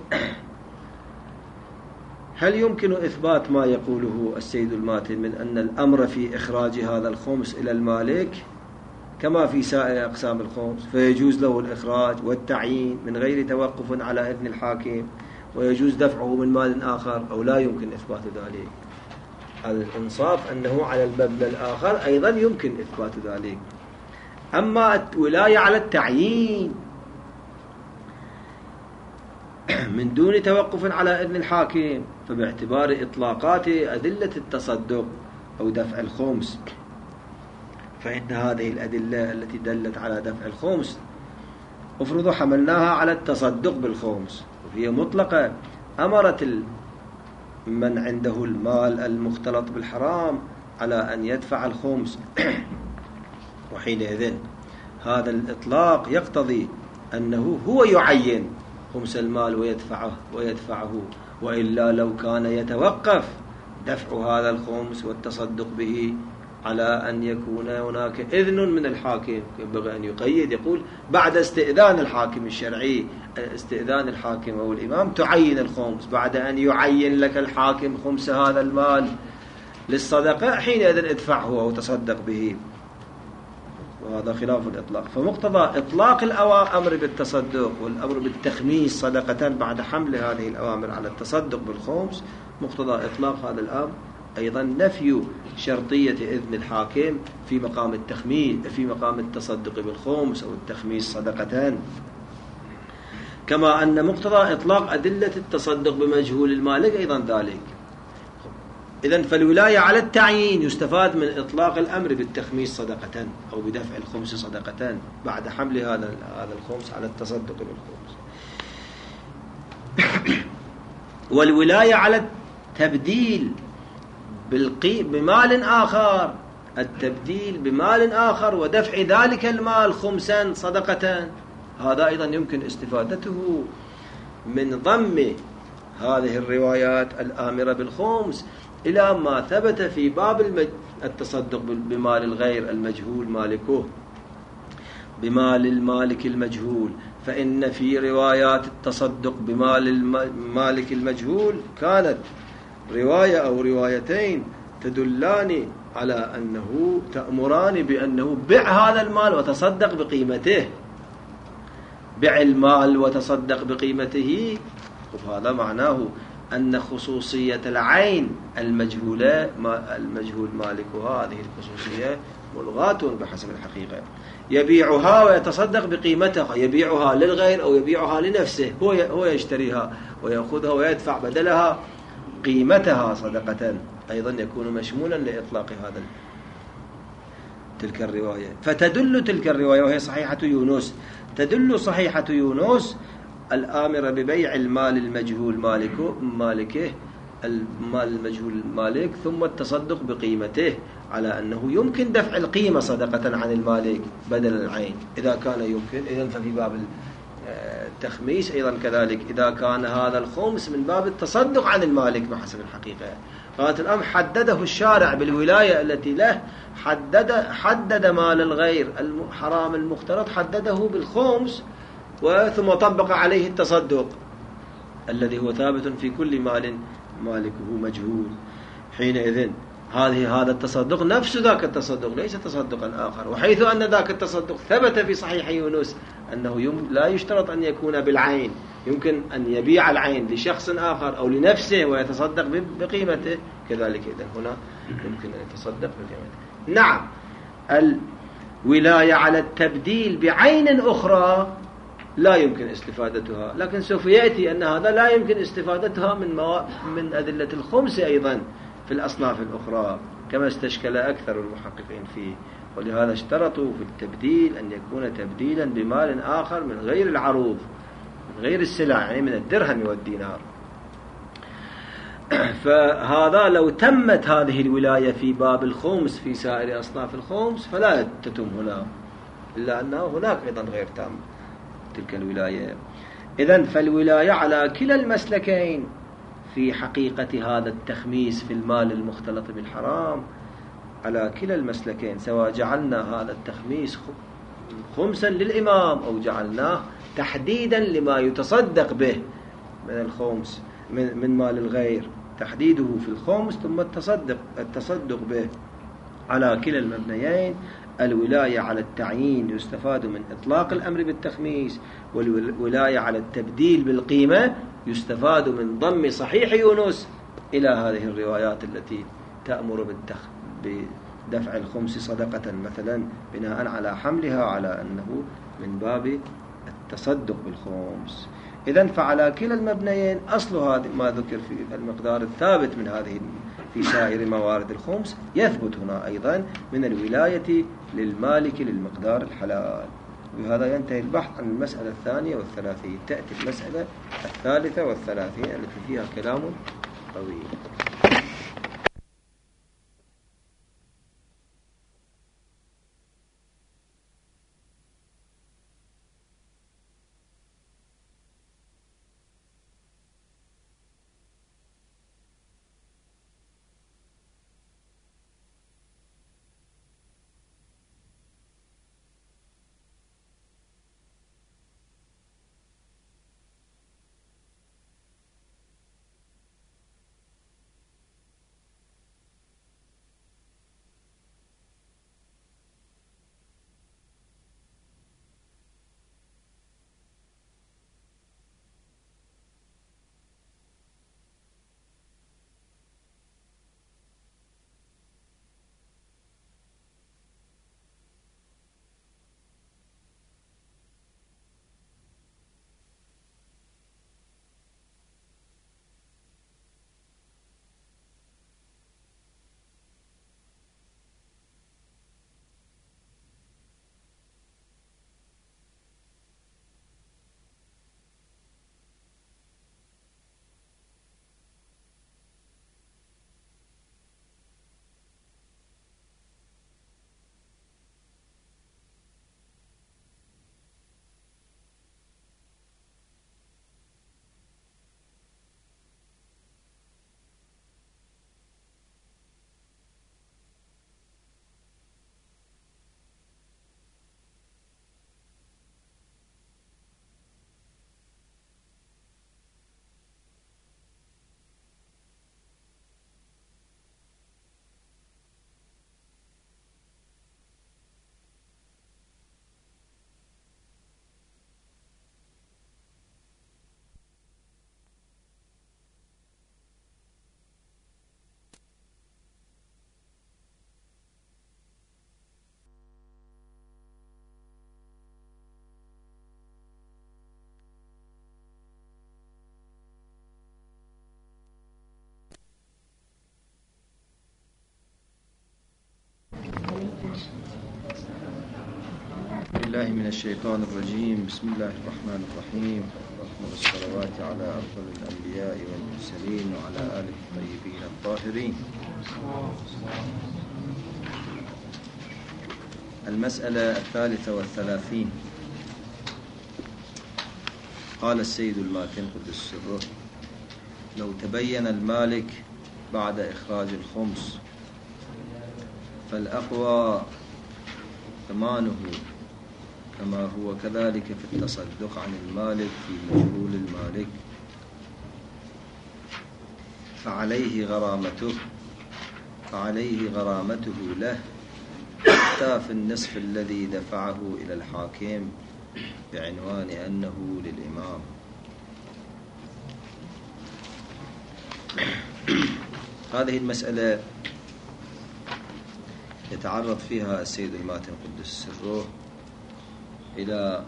هل يمكن إثبات ما يقوله السيد الماتن من أن الأمر في إخراج هذا الخمس إلى المالك كما في سائر أقسام الخمس، فيجوز له الإخراج والتعيين من غير توقف على إذن الحاكم، ويجوز دفعه من مال آخر، أو لا يمكن إثبات ذلك؟ الإنصاف أنه على المبنى الآخر أيضا يمكن إثبات ذلك. أما الولاية على التعيين من دون توقف على إذن الحاكم، فباعتبار إطلاقات أدلة التصدق أو دفع الخمس، فإن هذه الأدلة التي دلت على دفع الخمس افرضوا حملناها على التصدق بالخمس وهي مطلقة، أمرت من عنده المال المختلط بالحرام على أن يدفع الخمس، وحينئذ هذا الإطلاق يقتضي أنه هو يعين خمس المال ويدفعه ويدفعه وإلا لو كان يتوقف دفع هذا الخمس والتصدق به على أن يكون هناك إذن من الحاكم، ينبغي أن يقيد يقول بعد استئذان الحاكم الشرعي، استئذان الحاكم أو الإمام تعين الخمس، بعد أن يعين لك الحاكم خمس هذا المال للصدقة حينئذ ادفعه أو تصدق به، وهذا خلاف الإطلاق. فمقتضى إطلاق الأمر بالتصدق والأمر بالتخميس صدقة بعد حمل هذه الأوامر على التصدق بالخمس، مقتضى إطلاق هذا الأمر أيضا نفي شرطية إذن الحاكم في مقام التخميس في مقام التصدق بالخمس أو التخميس صدقتان، كما أن مقتضى إطلاق أدلة التصدق بمجهول المالك أيضا ذلك. إذن فالولاية على التعيين يستفاد من إطلاق الأمر بالتخميس صدقة أو بدفع الخمس صدقة بعد حمل هذا هذا الخمس على التصدق بالخمس. والولاية على التبديل بالقي بمال آخر، التبديل بمال آخر ودفع ذلك المال خمسا صدقة، هذا أيضا يمكن استفادته من ضم هذه الروايات الآمرة بالخمس إلى ما ثبت في باب المج... التصدق بمال الغير المجهول مالكه بمال المالك المجهول. فإن في روايات التصدق بمال المالك المجهول كانت رواية أو روايتين تدلان على أنه تأمران بأنه بع هذا المال وتصدق بقيمته، بع المال وتصدق بقيمته، وهذا معناه أن خصوصية العين المجهولة المجهول مالكها هذه الخصوصية ملغاة بحسب الحقيقة، يبيعها ويتصدق بقيمتها، يبيعها للغير أو يبيعها لنفسه، هو هو يشتريها ويأخذها ويدفع بدلها قيمتها صدقة، أيضا يكون مشمولا لإطلاق هذا تلك الرواية. فتدل تلك الرواية وهي صحيحة يونس، تدل صحيحة يونس الآمر ببيع المال المجهول مالكه مالكه المال المجهول مالك ثم التصدق بقيمته على أنه يمكن دفع القيمة صدقة عن المالك بدل العين إذا كان يمكن. إذن ففي باب التخميس أيضا كذلك إذا كان هذا الخمس من باب التصدق عن المالك بحسب الحقيقة، قالت الأم حدده الشارع بالولاية التي له، حدد حدد مال الغير الحرام المختلط، حدده بالخمس، وثم طبق عليه التصدق الذي هو ثابت في كل مال مالكه مجهول. حينئذ هذه هذا التصدق نفس ذاك التصدق، ليس تصدقا آخر. وحيث أن ذاك التصدق ثبت في صحيح يونس أنه لا يشترط أن يكون بالعين، يمكن أن يبيع العين لشخص آخر أو لنفسه ويتصدق بقيمته، كذلك إذن هنا يمكن أن يتصدق بقيمته. نعم، الولاية على التبديل بعين أخرى لا يمكن استفادتها، لكن سوف يأتي أن هذا لا يمكن استفادتها من من أدلة الخمس أيضا في الأصناف الأخرى، كما استشكل أكثر المحققين فيه. ولهذا اشترطوا في التبديل أن يكون تبديلا بمال آخر من غير العروض، من غير السلع، يعني من الدرهم والدينار. فهذا لو تمت هذه الولاية في باب الخمس في سائر أصناف الخمس فلا تتم هنا، إلا أنه هناك أيضا غير تام تلك الولاية. إذن فالولاية على كلا المسلكين في حقيقة هذا التخميس في المال المختلط بالحرام، على كلا المسلكين، سواء جعلنا هذا التخميس خمسا للإمام أو جعلناه تحديدا لما يتصدق به من الخمس من, من مال الغير، تحديده في الخمس ثم التصدق التصدق به. على كلا المبنيين الولاية على التعيين يستفاد من إطلاق الأمر بالتخميس، والولاية على التبديل بالقيمة يستفاد من ضم صحيح يونس إلى هذه الروايات التي تأمر بالتخ... بدفع الخمس صدقة مثلا، بناء على حملها على أنه من باب التصدق بالخمس. إذن فعلى كلا المبنيين أصل هذا ما ذكر في المقدار الثابت من هذه في سائر موارد الخمس يثبت هنا أيضا من الولاية للمالك للمقدار الحلال. وهذا ينتهي البحث عن المسألة الثانية والثلاثين. تأتي المسألة الثالثة والثلاثين التي فيها كلام طويل. بالله من الشيطان الرجيم. بسم الله الرحمن الرحيم. وأفضل الصلوات على أفضل الأنبياء والمرسلين وعلى آله الطيبين الطاهرين. المسألة الثالثة والثلاثين. قال السيد الماتن قدس سره: لو تبين المالك بعد إخراج الخمس، فالأقوى ضمانه كما هو كذلك في التصدق عن المالك في مجهول المالك، فعليه غرامته فعليه غرامته له حتى في النصف الذي دفعه إلى الحاكم بعنوان أنه للإمام. هذه المسألة يتعرض فيها السيد الماتن قدس سره إلى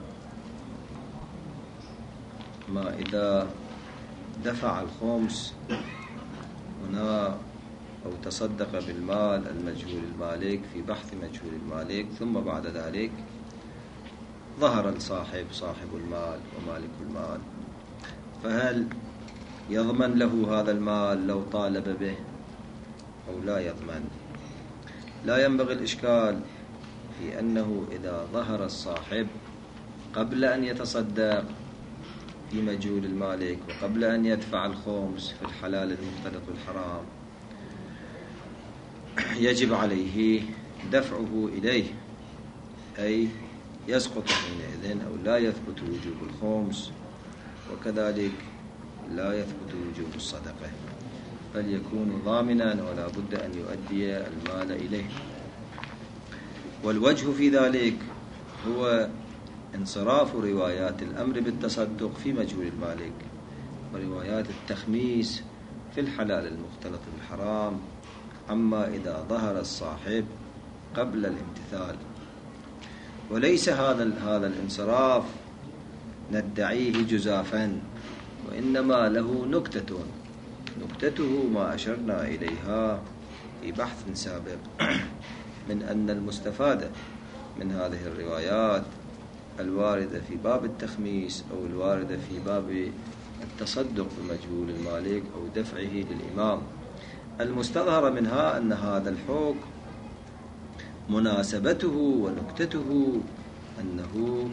ما إذا دفع الخمس هنا أو تصدق بالمال المجهول المالك في بحث مجهول المالك، ثم بعد ذلك ظهر الصاحب صاحب المال ومالك المال، فهل يضمن له هذا المال لو طالب به أو لا يضمن؟ لا ينبغي الإشكال في أنه إذا ظهر الصاحب قبل أن يتصدق في مجهول المالك وقبل أن يدفع الخمس في الحلال المختلط بالحرام يجب عليه دفعه إليه، أي يسقط حينئذ أو لا يثبت وجوب الخمس، وكذلك لا يثبت وجوب الصدقة، بل يكون ضامنا ولا بد أن يؤدي المال إليه. والوجه في ذلك هو انصراف روايات الأمر بالتصدق في مجهول المالك وروايات التخميس في الحلال المختلط بالحرام عما إذا ظهر الصاحب قبل الامتثال. وليس هذا هذا الانصراف ندعيه جزافا، وإنما له نكتة، نكتته ما أشرنا إليها في بحث سابق من أن المستفادة من هذه الروايات الواردة في باب التخميس أو الواردة في باب التصدق بمجهول المالك أو دفعه للإمام، المستظهر منها أن هذا الحكم مناسبته ونكتته أنه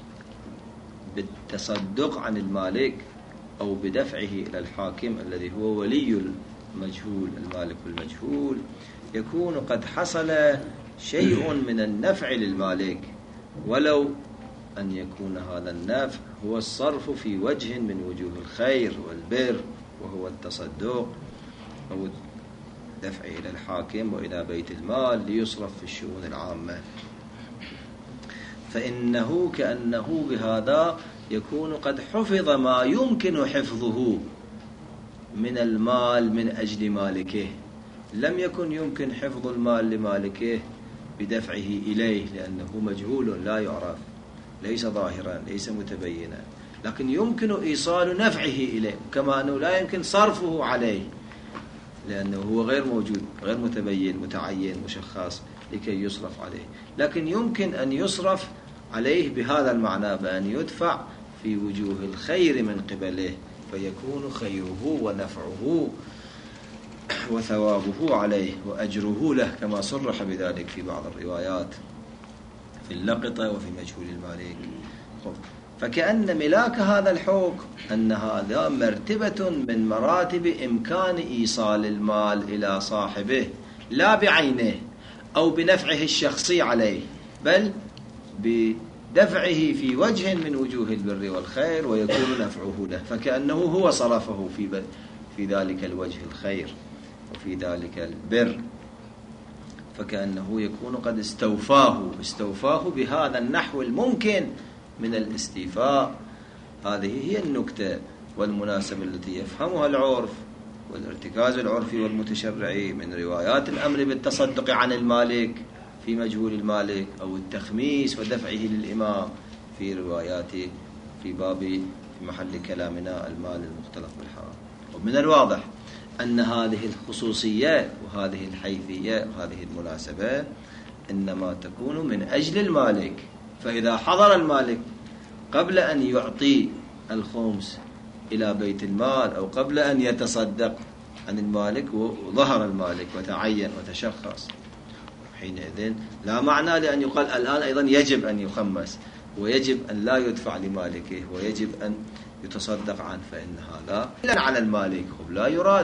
بالتصدق عن المالك أو بدفعه إلى الحاكم الذي هو ولي المجهول المالك والمجهول يكون قد حصل شيء من النفع للمالك، ولو أن يكون هذا النفع هو الصرف في وجه من وجوه الخير والبر وهو التصدق أو الدفع إلى الحاكم وإلى بيت المال ليصرف في الشؤون العامة، فإنه كأنه بهذا يكون قد حفظ ما يمكن حفظه من المال من أجل مالكه. لم يكن يمكن حفظ المال لمالكه بدفعه إليه لأنه مجهول لا يعرف، ليس ظاهرا ليس متبينا، لكن يمكن إيصال نفعه إليه، كما أنه لا يمكن صرفه عليه لأنه هو غير موجود غير متبين متعين مشخص لكي يصرف عليه، لكن يمكن أن يصرف عليه بهذا المعنى بأن يدفع في وجوه الخير من قبله، فيكون خيره ونفعه وثوابه عليه وأجره له، كما صرح بذلك في بعض الروايات في اللقطة وفي مجهول المالك. فكأن ملاك هذا الحكم أن هذا مرتبة من مراتب إمكان إيصال المال إلى صاحبه، لا بعينه أو بنفعه الشخصي عليه، بل بدفعه في وجه من وجوه البر والخير ويكون نفعه له، فكأنه هو صرفه في في ذلك الوجه الخير وفي ذلك البر، فكأنه يكون قد استوفاه استوفاه بهذا النحو الممكن من الاستيفاء. هذه هي النكتة والمناسبة التي يفهمها العرف والارتكاز العرفي والمتشرعي من روايات الأمر بالتصدق عن المالك في مجهول المالك أو التخميس ودفعه للإمام في رواياته في باب في محل كلامنا المال المختلط بالحرام. ومن الواضح أن هذه الخصوصية وهذه الحيثية وهذه المناسبة إنما تكون من أجل المالك، فإذا حضر المالك قبل أن يعطي الخمس إلى بيت المال أو قبل أن يتصدق عن المالك وظهر المالك وتعين وتشخص، حينئذ لا معنى لأن يقال الآن أيضا يجب أن يخمس ويجب أن لا يدفع لمالكه ويجب أن يتصدق عنه، فإن هذا إلا على المالك. لا يراد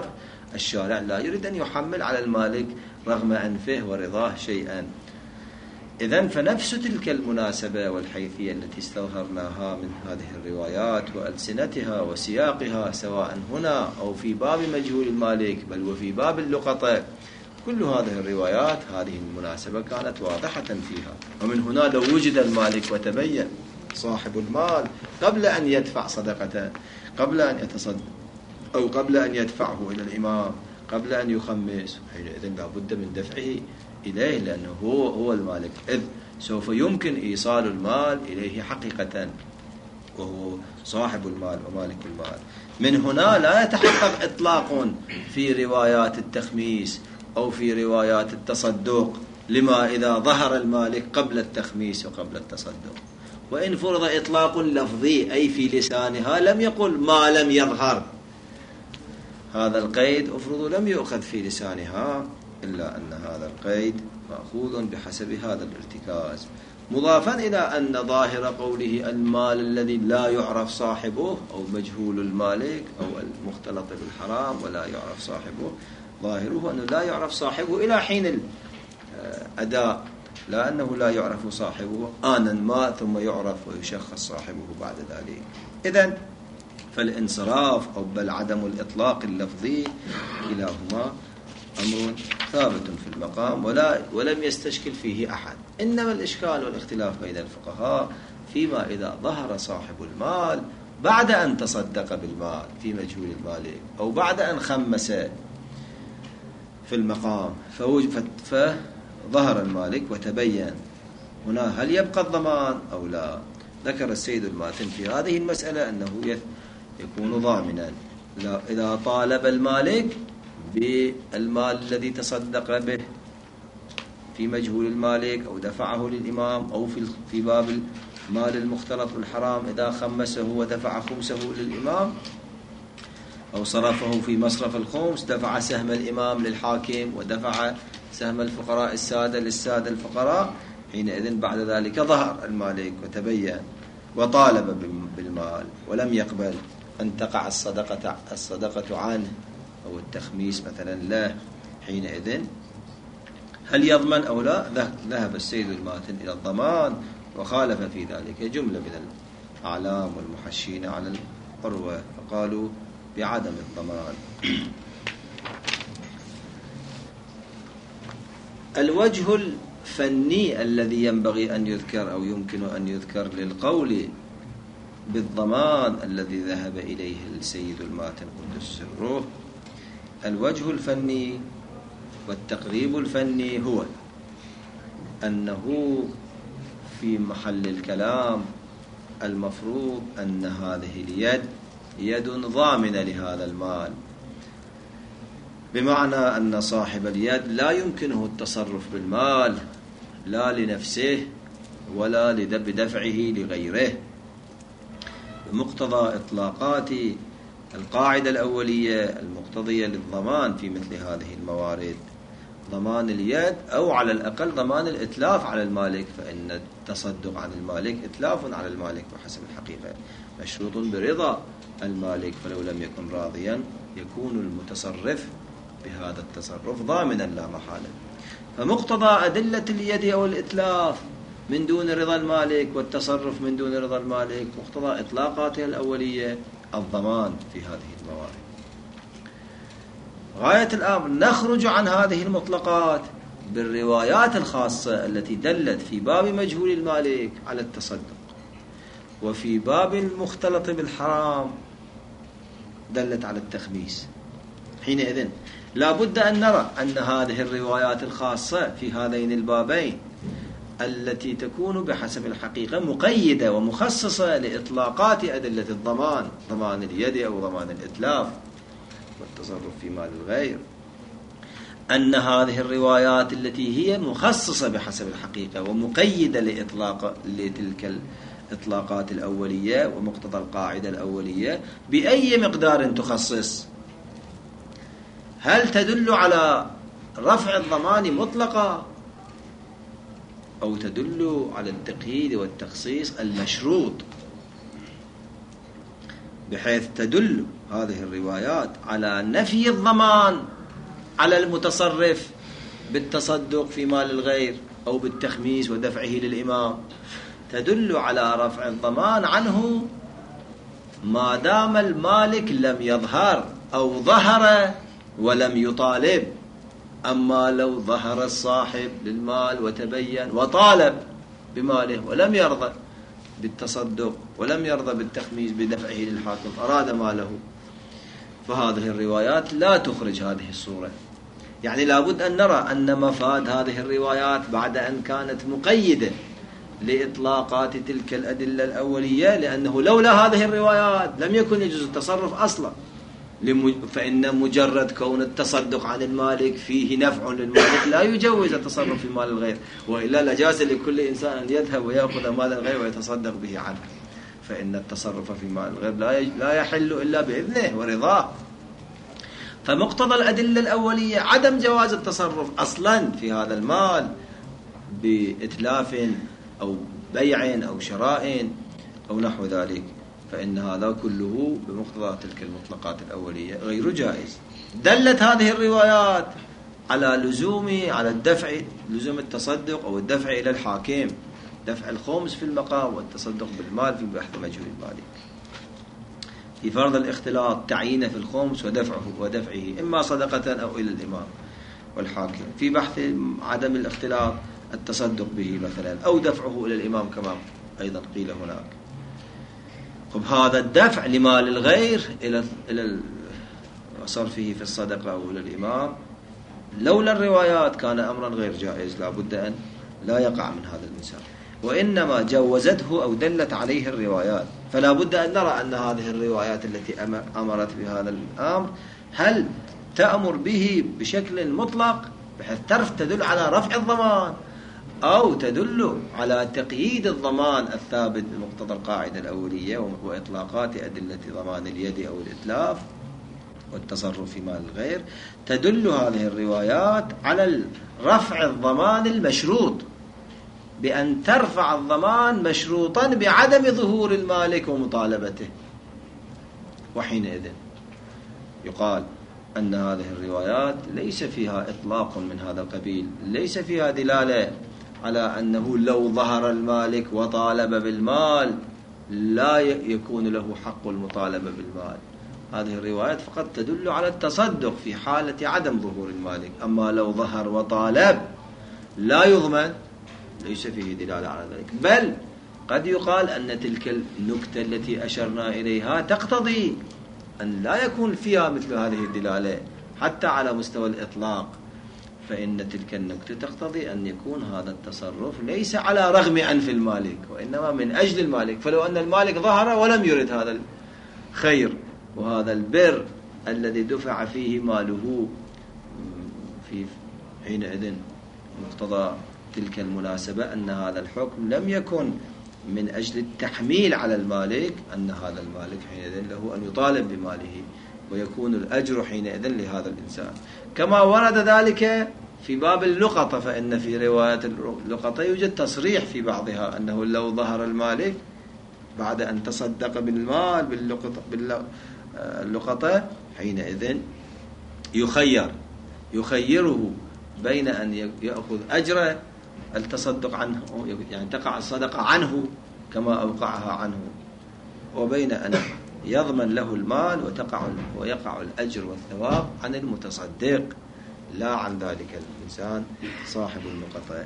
الشارع لا يريد أن يحمل على المالك رغم أنفه ورضاه شيئا. إذن فنفس تلك المناسبة والحيثية التي استظهرناها من هذه الروايات وألسنتها وسياقها سواء هنا أو في باب مجهول المالك بل وفي باب اللقطة، كل هذه الروايات هذه المناسبة كانت واضحة فيها. ومن هنا لو وجد المالك وتبين صاحب المال قبل أن يدفع صدقته، قبل أن يتصدق أو قبل أن يدفعه إلى الإمام، قبل أن يخمس، حينئذ لا بد من دفعه إليه لأنه هو هو المالك، إذ سوف يمكن إيصال المال إليه حقيقة وهو صاحب المال ومالك المال. من هنا لا يتحقق إطلاق في روايات التخميس أو في روايات التصدق لما إذا ظهر المالك قبل التخميس وقبل التصدق. وإن فرض إطلاق لفظي أي في لسانها لم يقل ما لم يظهر، هذا القيد أفرض لم يؤخذ في لسانها، إلا أن هذا القيد مأخوذ بحسب هذا الارتكاز، مضافا إلى أن ظاهر قوله المال الذي لا يعرف صاحبه أو مجهول المالك أو المختلط بالحرام ولا يعرف صاحبه، ظاهره أنه لا يعرف صاحبه إلى حين الأداء، لا أنه لا يعرف صاحبه آنا ما ثم يعرف ويشخص صاحبه بعد ذلك. إذن فالانصراف أو بل عدم الإطلاق اللفظي كلاهما أمر ثابت في المقام ولا ولم يستشكل فيه أحد. إنما الإشكال والاختلاف بين الفقهاء فيما إذا ظهر صاحب المال بعد أن تصدق بالمال في مجهول المالك أو بعد أن خمس في المقام فظهر المالك وتبين، هنا هل يبقى الضمان أو لا؟ ذكر السيد الماتن في هذه المسألة أنه يكون ضامنا إذا طالب المالك بالمال الذي تصدق به في مجهول المالك أو دفعه للإمام أو في في باب المال المختلط بالحرام إذا خمسه ودفع خمسه للإمام أو صرفه في مصرف الخمس، دفع سهم الإمام للحاكم ودفع سهم الفقراء السادة للسادة الفقراء، حينئذ بعد ذلك ظهر المالك وتبين وطالب بالمال ولم يقبل أن تقع الصدقة الصدقة عنه أو التخميس مثلا لا، حينئذ هل يضمن أو لا؟ ذهب السيد الماتن إلى الضمان وخالف في ذلك جملة من الأعلام والمحشين على القروة فقالوا بعدم الضمان. الوجه الفني الذي ينبغي أن يذكر أو يمكن أن يذكر للقول بالضمان الذي ذهب إليه السيد الماتن قدس سره، الوجه الفني والتقريب الفني هو أنه في محل الكلام المفروض أن هذه اليد يد ضامنة لهذا المال، بمعنى أن صاحب اليد لا يمكنه التصرف بالمال لا لنفسه ولا بدفعه لغيره، بمقتضى إطلاقات القاعدة الأولية المقتضية للضمان في مثل هذه الموارد، ضمان اليد أو على الأقل ضمان الإتلاف على المالك، فإن التصدق عن المالك إتلاف على المالك بحسب الحقيقة مشروط برضا المالك، فلو لم يكن راضيا يكون المتصرف بهذا التصرف ضامنا لا محالة. فمقتضى أدلة اليد أو الإتلاف من دون رضا المالك والتصرف من دون رضا المالك مقتضى إطلاقاتها الأولية الضمان في هذه الموارد. غاية الأمر نخرج عن هذه المطلقات بالروايات الخاصة التي دلت في باب مجهول المالك على التصدق وفي باب المختلط بالحرام دلت على التخميس. حينئذ لا بد أن نرى أن هذه الروايات الخاصة في هذين البابين التي تكون بحسب الحقيقة مقيدة ومخصصة لإطلاقات أدلة الضمان، ضمان اليد أو ضمان الإتلاف والتصرف في مال الغير، أن هذه الروايات التي هي مخصصة بحسب الحقيقة ومقيدة لإطلاق لتلك الإطلاقات الأولية ومقتضى القاعدة الأولية بأي مقدار تخصص، هل تدل على رفع الضمان مطلقا أو تدل على التقييد والتخصيص المشروط؟ بحيث تدل هذه الروايات على نفي الضمان على المتصرف بالتصدق في مال الغير أو بالتخميس ودفعه للإمام، تدل على رفع الضمان عنه ما دام المالك لم يظهر أو ظهر ولم يطالب. أما لو ظهر الصاحب للمال وتبين وطالب بماله ولم يرضى بالتصدق ولم يرضى بالتخميس بدفعه للحاكم، أراد ماله، فهذه الروايات لا تخرج هذه الصورة. يعني لابد أن نرى أن مفاد هذه الروايات بعد أن كانت مقيدة لإطلاقات تلك الأدلة الأولية، لأنه لولا هذه الروايات لم يكن يجوز التصرف أصلا، فإن مجرد كون التصدق عن المالك فيه نفع للمالك لا يجوز التصرف في مال الغير، وإلا لجاز لكل إنسان أن يذهب ويأخذ مال الغير ويتصدق به عنه، فإن التصرف في مال الغير لا يحل إلا بإذنه ورضاه. فمقتضى الأدلة الأولية عدم جواز التصرف أصلا في هذا المال بإتلاف أو بيع أو شراء أو نحو ذلك، فإن هذا كله بمقتضى تلك المطلقات الأولية غير جائز. دلت هذه الروايات على لزوم على الدفع، لزوم التصدق أو الدفع إلى الحاكم، دفع الخمس في المقام والتصدق بالمال في بحث مجهول المالك. في فرض الاختلاط تعيين في الخمس ودفعه ودفعه إما صدقة أو إلى الإمام والحاكم. في بحث عدم الاختلاط التصدق به مثلا أو دفعه إلى الإمام كما أيضا قيل هناك. طب هذا الدفع لمال الغير إلى إلى صرفه في الصدقة أو إلى الإمام لولا الروايات كان أمرا غير جائز، لا بد أن لا يقع من هذا الإنسان، وإنما جوزته أو دلت عليه الروايات. فلا بد أن نرى أن هذه الروايات التي أمرت بهذا الأمر هل تأمر به بشكل مطلق بحيث ترف تدل على رفع الضمان، أو تدل على تقييد الضمان الثابت بمقتضى القاعدة الأولية وإطلاقات أدلة ضمان اليد أو الإتلاف والتصرف في مال الغير. تدل هذه الروايات على رفع الضمان المشروط، بأن ترفع الضمان مشروطا بعدم ظهور المالك ومطالبته، وحينئذ يقال أن هذه الروايات ليس فيها إطلاق من هذا القبيل، ليس فيها دلالة على أنه لو ظهر المالك وطالب بالمال لا يكون له حق المطالبة بالمال. هذه الروايات فقط تدل على التصدق في حالة عدم ظهور المالك، أما لو ظهر وطالب لا يضمن، ليس فيه دلالة على ذلك. بل قد يقال أن تلك النكتة التي أشرنا إليها تقتضي أن لا يكون فيها مثل هذه الدلالة حتى على مستوى الإطلاق، فإن تلك النكتة تقتضي أن يكون هذا التصرف ليس على رغم أنف المالك وإنما من أجل المالك. فلو أن المالك ظهر ولم يرد هذا الخير وهذا البر الذي دفع فيه ماله في حينئذ مقتضى تلك المناسبة أن هذا الحكم لم يكن من أجل التحميل على المالك، أن هذا المالك حينئذ له أن يطالب بماله ويكون الأجر حينئذ لهذا الإنسان. كما ورد ذلك في باب اللقطة، فإن في رواية اللقطة يوجد تصريح في بعضها أنه لو ظهر المالك بعد أن تصدق بالمال باللقطة, باللقطة حينئذ يخير يخيره بين أن يأخذ أجر التصدق عنه، يعني تقع الصدقة عنه كما أوقعها عنه، وبين أن يضمن له المال وتقع ويقع الأجر والثواب عن المتصدق لا عن ذلك الإنسان صاحب اللقطة.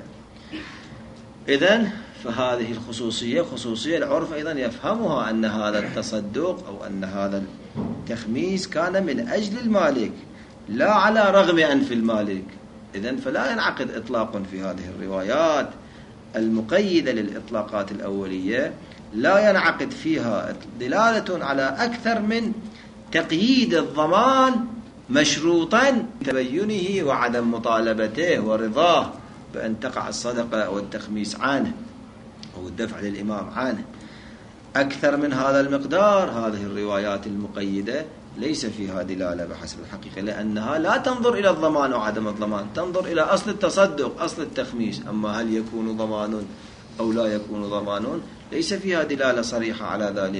إذن فهذه الخصوصية خصوصية العرف أيضا يفهمها أن هذا التصدق أو أن هذا التخميس كان من أجل المالك لا على رغم أنف المالك. إذن فلا ينعقد إطلاق في هذه الروايات المقيدة للإطلاقات الأولية، لا ينعقد فيها دلالة على أكثر من تقييد الضمان مشروطا تبينه وعدم مطالبته ورضاه بأن تقع الصدقة أو التخميس عنه أو الدفع للإمام عنه. أكثر من هذا المقدار هذه الروايات المقيدة ليس فيها دلالة بحسب الحقيقة، لأنها لا تنظر إلى الضمان وعدم الضمان، تنظر إلى أصل التصدق أصل التخميس. أما هل يكون ضمان أو لا يكون ضمان ليس فيها دلالة صريحة على ذلك،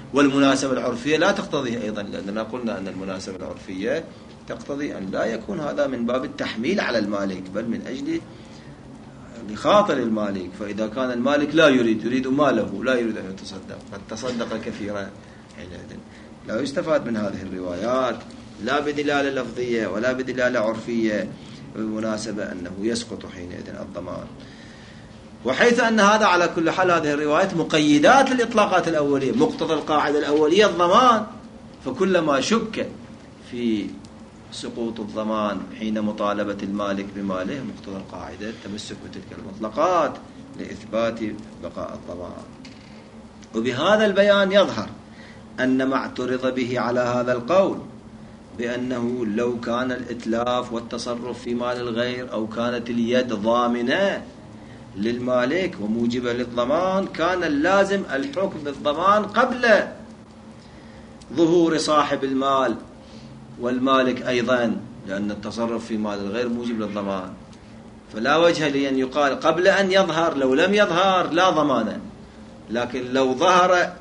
والمناسبة العرفية لا تقتضي أيضا، لأننا قلنا أن المناسبة العرفية تقتضي أن لا يكون هذا من باب التحميل على المالك، بل من أجل لخاطر المالك. فإذا كان المالك لا يريد يريد ماله، لا يريد أن يتصدق، قد تصدق كثيرا، حينئذ لا يستفاد من هذه الروايات لا بدلالة لفظية ولا بدلالة عرفية، بالمناسبة أنه يسقط حينئذ الضمان. وحيث أن هذا على كل حال هذه الروايات مقيدات للإطلاقات الأولية، مقتضى القاعدة الأولية الضمان، فكلما شك في سقوط الضمان حين مطالبة المالك بماله مقتضى القاعدة التمسك بتلك المطلقات لإثبات بقاء الضمان. وبهذا البيان يظهر أن ما اعترض به على هذا القول بأنه لو كان الإتلاف والتصرف في مال الغير أو كانت اليد ضامنة للمالك وموجبة للضمان، كان اللازم الحكم بالضمان قبل ظهور صاحب المال والمالك أيضا، لأن التصرف في مال الغير موجب للضمان، فلا وجه لأن يقال قبل أن يظهر. لو لم يظهر لا ضمان، لكن لو ظهر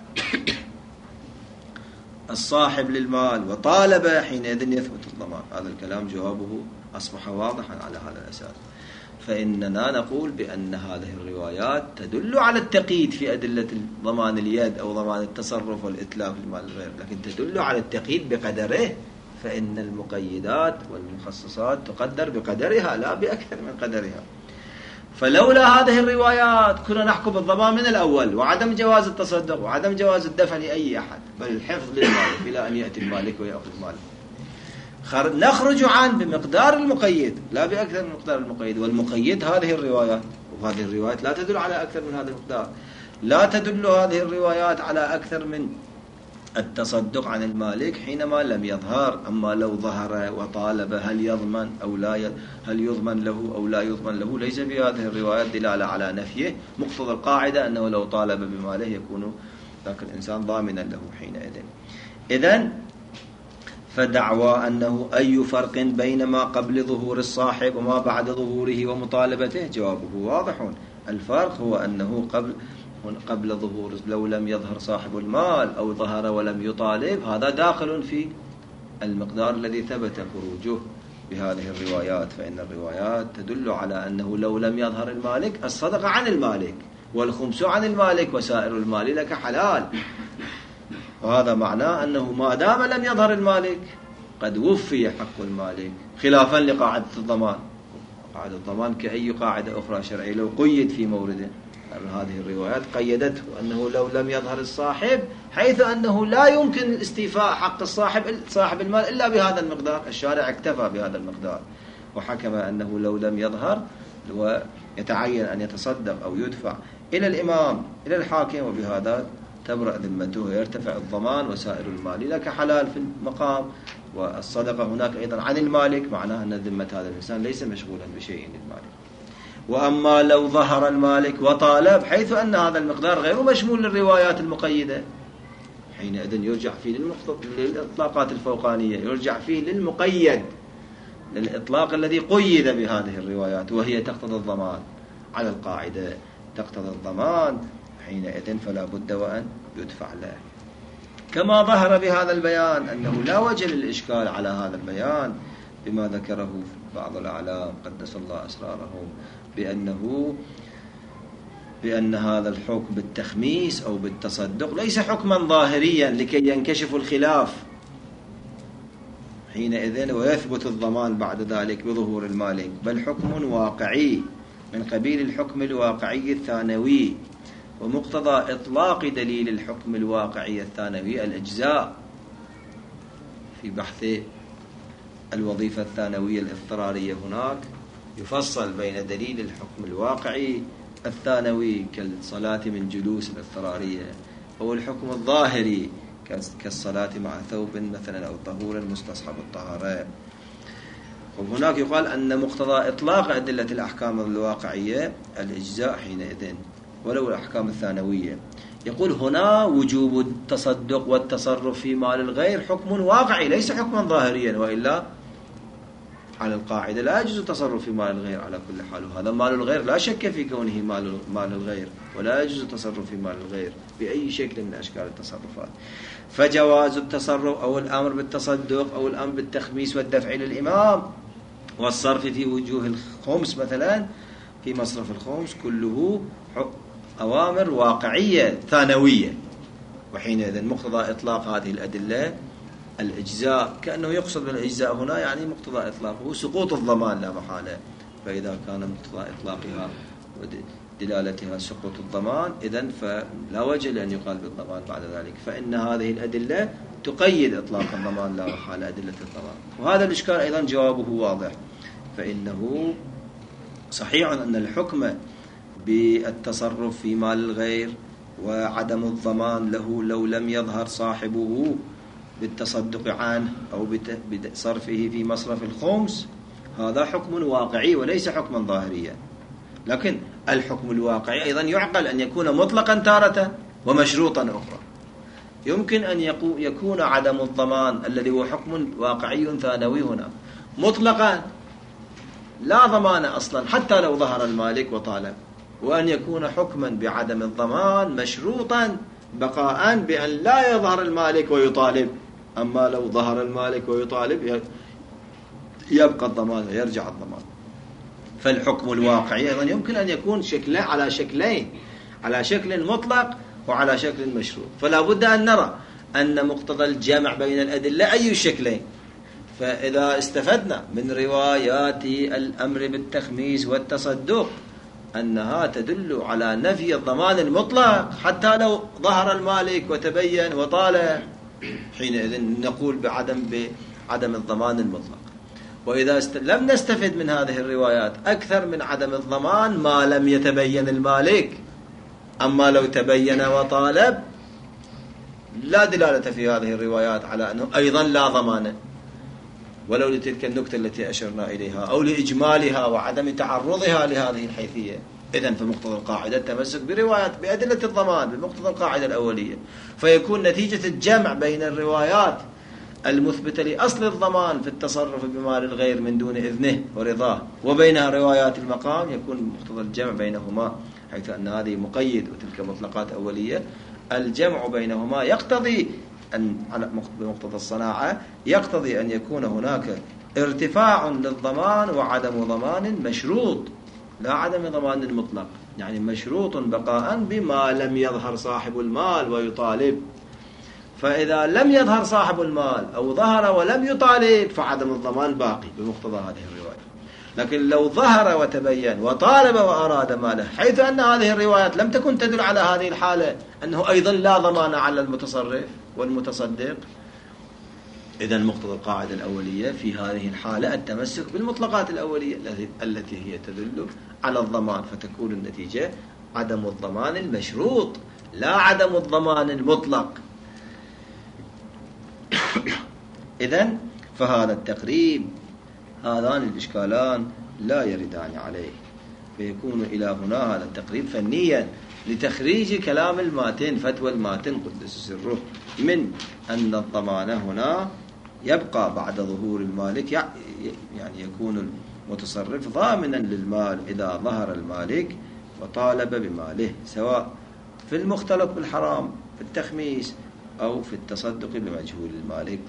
الصاحب للمال وطالب حينئذ يثبت الضمان. هذا الكلام جوابه أصبح واضحا على هذا الأساس. فإننا نقول بأن هذه الروايات تدل على التقييد في أدلة ضمان اليد أو ضمان التصرف والإتلاف لمال الغير، لكن تدل على التقييد بقدره، فإن المقيدات والمخصصات تقدر بقدرها لا بأكثر من قدرها. فلولا هذه الروايات كنا نحكم بالضمان من الأول، وعدم جواز التصدق وعدم جواز الدفع لأي أحد، بل الحفظ للمالك إلى أن يأتي المالك ويأخذ ماله. نخرج عن بمقدار المقيد لا بأكثر من مقدار المقيد، والمقيد هذه الروايات، وهذه الروايات لا تدل على أكثر من هذا المقدار. لا تدل هذه الروايات على أكثر من التصدق عن المالك حينما لم يظهر. أما لو ظهر وطالب هل يضمن أو لا ي... هل يضمن له أو لا يضمن له، ليس في هذه الروايات دلالة على نفيه. مقتضى القاعدة أنه لو طالب بماله يكون ذاك الإنسان ضامنا له حينئذ. إذن فدعوى أنه أي فرق بين ما قبل ظهور الصاحب وما بعد ظهوره ومطالبته جوابه واضح. الفرق هو أنه قبل قبل ظهور لو لم يظهر صاحب المال أو ظهر ولم يطالب، هذا داخل في المقدار الذي ثبت خروجه بهذه الروايات. فإن الروايات تدل على أنه لو لم يظهر المالك الصدقة عن المالك والخمس عن المالك وسائر المال لك حلال. وهذا معناه أنه ما دام لم يظهر المالك قد وفي حق المالك، خلافا لقاعدة الضمان. قاعدة الضمان كأي قاعدة أخرى شرعية لو قيد في مورده، هذه الروايات قيدته أنه لو لم يظهر الصاحب، حيث أنه لا يمكن استيفاء حق الصاحب صاحب المال إلا بهذا المقدار. الشارع اكتفى بهذا المقدار وحكم أنه لو لم يظهر ويتعين أن يتصدق أو يدفع إلى الإمام إلى الحاكم، وبهذا تبرأ ذمته ويرتفع الضمان وسائر المال لك حلال في المقام. والصدقة هناك أيضا عن المالك، معناه أن ذمة هذا الإنسان ليس مشغولا بشيء للمالك. وأما لو ظهر المالك وطالب، حيث أن هذا المقدار غير مشمول للروايات المقيدة، حينئذ يرجع فيه للإطلاقات الفوقانية، يرجع فيه للمقيد، للإطلاق الذي قيد بهذه الروايات، وهي تقتضي الضمان على القاعدة تقتضي الضمان، حينئذ فلا بد وأن يدفع له. كما ظهر بهذا البيان أنه لا وجه للإشكال على هذا البيان بما ذكره بعض الأعلام قدس الله أسرارهم، بأنه بأن هذا الحكم بالتخميس أو بالتصدق ليس حكما ظاهريا لكي ينكشف الخلاف حينئذ ويثبت الضمان بعد ذلك بظهور المالك، بل حكم واقعي من قبيل الحكم الواقعي الثانوي. ومقتضى إطلاق دليل الحكم الواقعي الثانوي الإجزاء في بحث الوظيفة الثانوية الاضطرارية. هناك يفصل بين دليل الحكم الواقعي الثانوي كالصلاة من جلوس الاضطرارية، أو الحكم الظاهري كالصلاة مع ثوب مثلا أو طهور مستصحب الطهارة. وهناك يقال أن مقتضى إطلاق أدلة الأحكام الواقعية الإجزاء حينئذ ولو الأحكام الثانوية. يقول هنا وجوب التصدق والتصرف في مال الغير حكم واقعي ليس حكما ظاهريا، وإلا على القاعدة لا يجوز التصرف في مال الغير على كل حال، وهذا مال الغير لا شك في كونه مال مال الغير، ولا يجوز التصرف في مال الغير بأي شكل من أشكال التصرفات. فجواز التصرف أو الأمر بالتصدق أو الأمر بالتخميس والدفع للإمام والصرف في وجوه الخمس مثلا في مصرف الخمس كله أوامر واقعية ثانوية، وحينئذ مقتضى إطلاق هذه الأدلة الإجزاء، كأنه يقصد بالإجزاء هنا يعني مقتضى إطلاقه سقوط الضمان لا محالة. فإذا كان مقتضى إطلاقها ودلالتها سقوط الضمان إذن فلا وجه لأن يقال بالضمان بعد ذلك، فإن هذه الأدلة تقيد إطلاق الضمان لا محالة أدلة الضمان. وهذا الإشكال أيضا جوابه واضح، فإنه صحيح أن الحكم بالتصرف في مال الغير وعدم الضمان له لو لم يظهر صاحبه بالتصدق عنه أو بصرفه في مصرف الخمس هذا حكم واقعي وليس حكما ظاهريا. لكن الحكم الواقعي أيضا يعقل أن يكون مطلقا تارة ومشروطا أخرى. يمكن أن يكون عدم الضمان الذي هو حكم واقعي ثانوي هنا مطلقا لا ضمان أصلا حتى لو ظهر المالك وطالب، وأن يكون حكما بعدم الضمان مشروطا بقاء بأن لا يظهر المالك ويطالب، أما لو ظهر المالك ويطالب يبقى الضمان ويرجع الضمان. فالحكم الواقعي أيضا يمكن أن يكون شكله على شكلين، على شكل مطلق وعلى شكل مشروط. فلا بد أن نرى أن مقتضى الجمع بين الأدلة أي الشكلين. فإذا استفدنا من روايات الأمر بالتخميس والتصدق أنها تدل على نفي الضمان المطلق حتى لو ظهر المالك وتبين وطالع، حينئذ نقول بعدم بعدم الضمان المطلق. وإذا است... لم نستفد من هذه الروايات أكثر من عدم الضمان ما لم يتبين المالك، أما لو تبين وطالب لا دلالة في هذه الروايات على أنه أيضا لا ضمان، ولو لتلك النكتة التي أشرنا إليها أو لإجمالها وعدم تعرضها لهذه الحيثية. إذن فمقتضى القاعدة التمسك بروايات بأدلة الضمان بمقتضى القاعدة الأولية، فيكون نتيجة الجمع بين الروايات المثبتة لأصل الضمان في التصرف بمال الغير من دون إذنه ورضاه وبينها روايات المقام، يكون مقتضى الجمع بينهما حيث أن هذه مقيد وتلك مطلقات أولية. الجمع بينهما يقتضي أن بمقتضى الصناعة يقتضي أن يكون هناك ارتفاع للضمان وعدم ضمان مشروط لا عدم ضمان مطلق، يعني مشروط بقاء بما لم يظهر صاحب المال ويطالب. فإذا لم يظهر صاحب المال أو ظهر ولم يطالب فعدم الضمان باقي بمقتضى هذه الرواية. لكن لو ظهر وتبين وطالب وأراد ماله، حيث أن هذه الروايات لم تكن تدل على هذه الحالة أنه أيضا لا ضمان على المتصرف والمتصدق، إذن مقتضى القاعدة الأولية في هذه الحالة التمسك بالمطلقات الأولية التي هي تدل على الضمان، فتكون النتيجة عدم الضمان المشروط لا عدم الضمان المطلق. إذن فهذا التقريب هذان الإشكالان لا يردان عليه، فيكون إلى هنا هذا التقريب فنيا لتخريج كلام الماتن فتوى الماتن قدس سره من أن الضمان هنا يبقى بعد ظهور المالك، يعني يكون المتصرف ضامنا للمال إذا ظهر المالك وطالب بماله، سواء في المختلط بالحرام في التخميس أو في التصدق بمجهول المالك.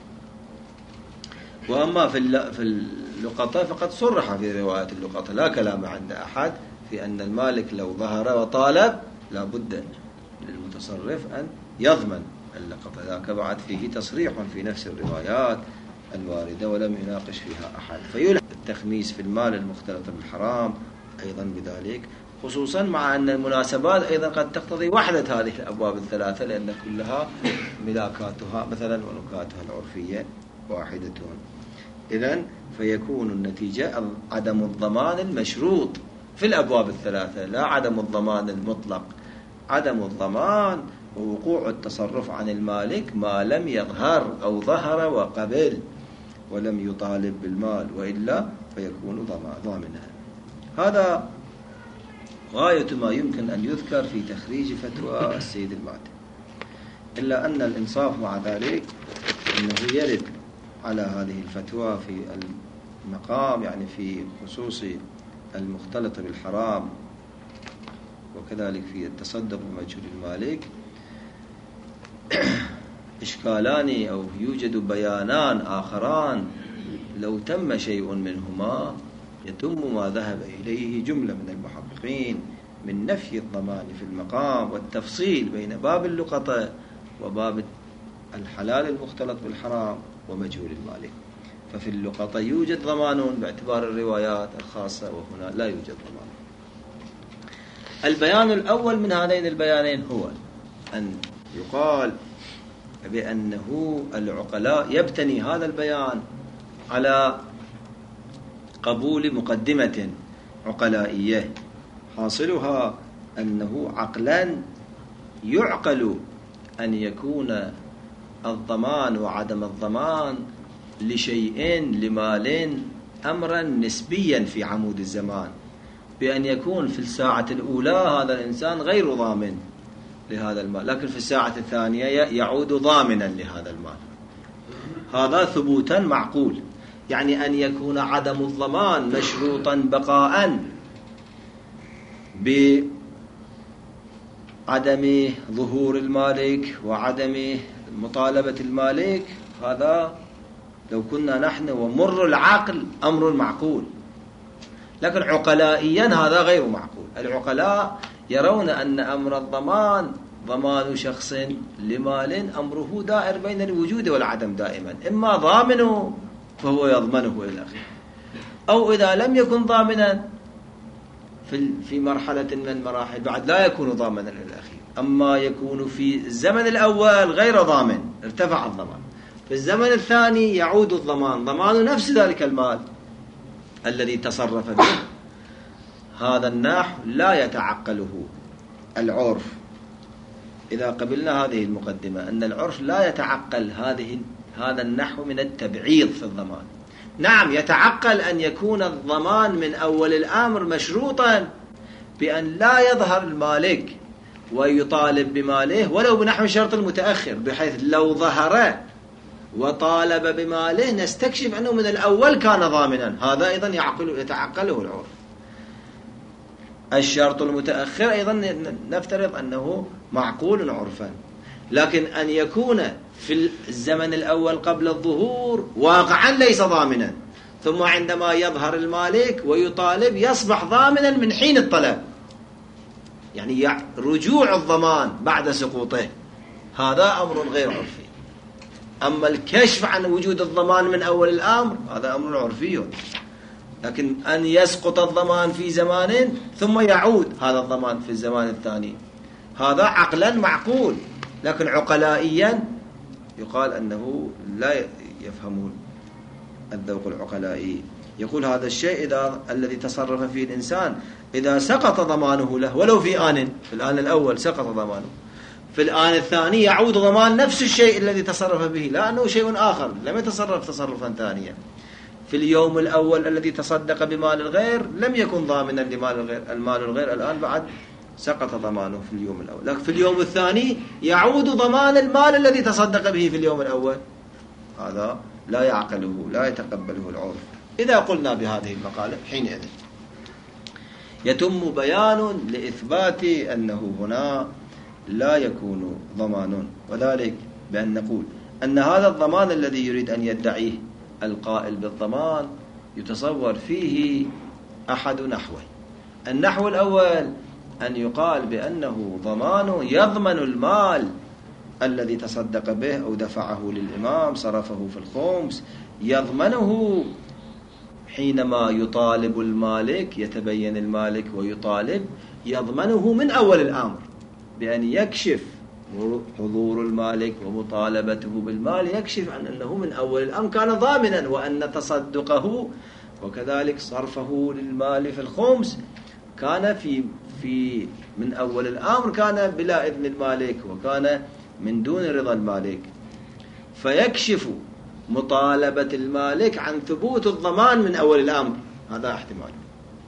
وأما في في اللقطة فقد صرح في رواية اللقطة لا كلام عند أحد في أن المالك لو ظهر وطالب لا بد للمتصرف أن يضمن اللقطة، ذاك بعد فيه تصريح في نفس الروايات الواردة ولم يناقش فيها أحد. فيلحق التخميس في المال المختلط بالحرام أيضا بذلك، خصوصا مع أن المناسبات أيضا قد تقتضي وحدة هذه الأبواب الثلاثة، لأن كلها ملاكاتها مثلا ونكاتها العرفية واحدة. إذن فيكون النتيجة عدم الضمان المشروط في الأبواب الثلاثة لا عدم الضمان المطلق. عدم الضمان ووقوع التصرف عن المالك ما لم يظهر أو ظهر وقبل ولم يطالب بالمال، وإلا فيكون ضامنا. هذا غاية ما يمكن أن يذكر في تخريج فتوى السيد المعتمد، إلا أن الإنصاف مع ذلك أنه يرد على هذه الفتوى في مقام يعني في خصوص المختلط بالحرام، وكذلك في التصدق بمجهول المالك إشكالان أو يوجد بيانان آخران لو تم شيء منهما يتم ما ذهب إليه جملة من المحققين من نفي الضمان في المقام والتفصيل بين باب اللقطة وباب الحلال المختلط بالحرام ومجهول المالك. ففي اللقطة يوجد ضمان باعتبار الروايات الخاصة، وهنا لا يوجد ضمان. البيان الأول من هذين البيانين هو أن يقال بأنه العقلاء يبتني هذا البيان على قبول مقدمة عقلائية حاصلها أنه عقلا يعقل أن يكون الضمان وعدم الضمان لشيئين لمال أمرا نسبيا في عمود الزمان، بأن يكون في الساعة الأولى هذا الإنسان غير ضامن لهذا المال، لكن في الساعة الثانية يعود ضامنا لهذا المال. هذا ثبوتا معقول، يعني أن يكون عدم الضمان مشروطا بقاء بعدم ظهور المالك وعدم مطالبة المالك. هذا لو كنا نحن ومر العقل أمر معقول، لكن عقلائيا هذا غير معقول. العقلاء يرون أن أمر الضمان ضمان شخص لمال أمره دائر بين الوجود والعدم دائما، إما ضامنه فهو يضمنه إلى آخره، أو إذا لم يكن ضامنا في في مرحلة من المراحل بعد لا يكون ضامنا إلى الأخير. أما يكون في الزمن الأول غير ضامن ارتفع الضمان، في الزمن الثاني يعود الضمان، ضمان نفس ذلك المال الذي تصرف به. هذا النحو لا يتعقله العرف. إذا قبلنا هذه المقدمة أن العرف لا يتعقل هذه هذا النحو من التبعيض في الضمان. نعم يتعقل أن يكون الضمان من أول الأمر مشروطا بأن لا يظهر المالك ويطالب بماله ولو بنحو الشرط المتأخر، بحيث لو ظهر وطالب بماله نستكشف أنه من الأول كان ضامنا. هذا أيضا يعقل يتعقله العرف. الشرط المتأخر أيضا نفترض أنه معقول عرفا، لكن أن يكون في الزمن الأول قبل الظهور واقعا ليس ضامنا، ثم عندما يظهر المالك ويطالب يصبح ضامنا من حين الطلب، يعني رجوع الضمان بعد سقوطه، هذا أمر غير عرفي. أما الكشف عن وجود الضمان من أول الأمر هذا أمر عرفي. لكن أن يسقط الضمان في زمان ثم يعود هذا الضمان في الزمان الثاني، هذا عقلا معقول، لكن عقلائيا يقال أنه لا يفهمون الذوق العقلائي. يقول هذا الشيء إذا الذي تصرف فيه الإنسان إذا سقط ضمانه له ولو في آن، في الآن الأول سقط ضمانه، في الآن الثاني يعود ضمان نفس الشيء الذي تصرف به، لا أنه شيء آخر لم يتصرف تصرفا ثانيا. في اليوم الأول الذي تصدق بمال الغير لم يكن ضامنا لمال الغير، المال الغير الآن بعد سقط ضمانه في اليوم الأول، لكن في اليوم الثاني يعود ضمان المال الذي تصدق به في اليوم الأول. هذا لا يعقله لا يتقبله العرف. إذا قلنا بهذه المقالة حينئذ يتم بيان لإثبات أنه هنا لا يكون ضمان، وذلك بأن نقول أن هذا الضمان الذي يريد أن يدعيه القائل بالضمان يتصور فيه أحد نحوين. النحو الأول أن يقال بأنه ضمان يضمن المال الذي تصدق به أو دفعه للإمام صرفه في الخمس، يضمنه حينما يطالب المالك، يتبين المالك ويطالب، يضمنه من أول الأمر بأن يكشف حضور المالك ومطالبته بالمال، يكشف عن أنه من أول الأمر كان ضامنا، وأن تصدقه وكذلك صرفه للمال في الخمس كان في في من أول الأمر كان بلا إذن المالك وكان من دون رضا المالك، فيكشف مطالبة المالك عن ثبوت الضمان من أول الأمر. هذا احتمال.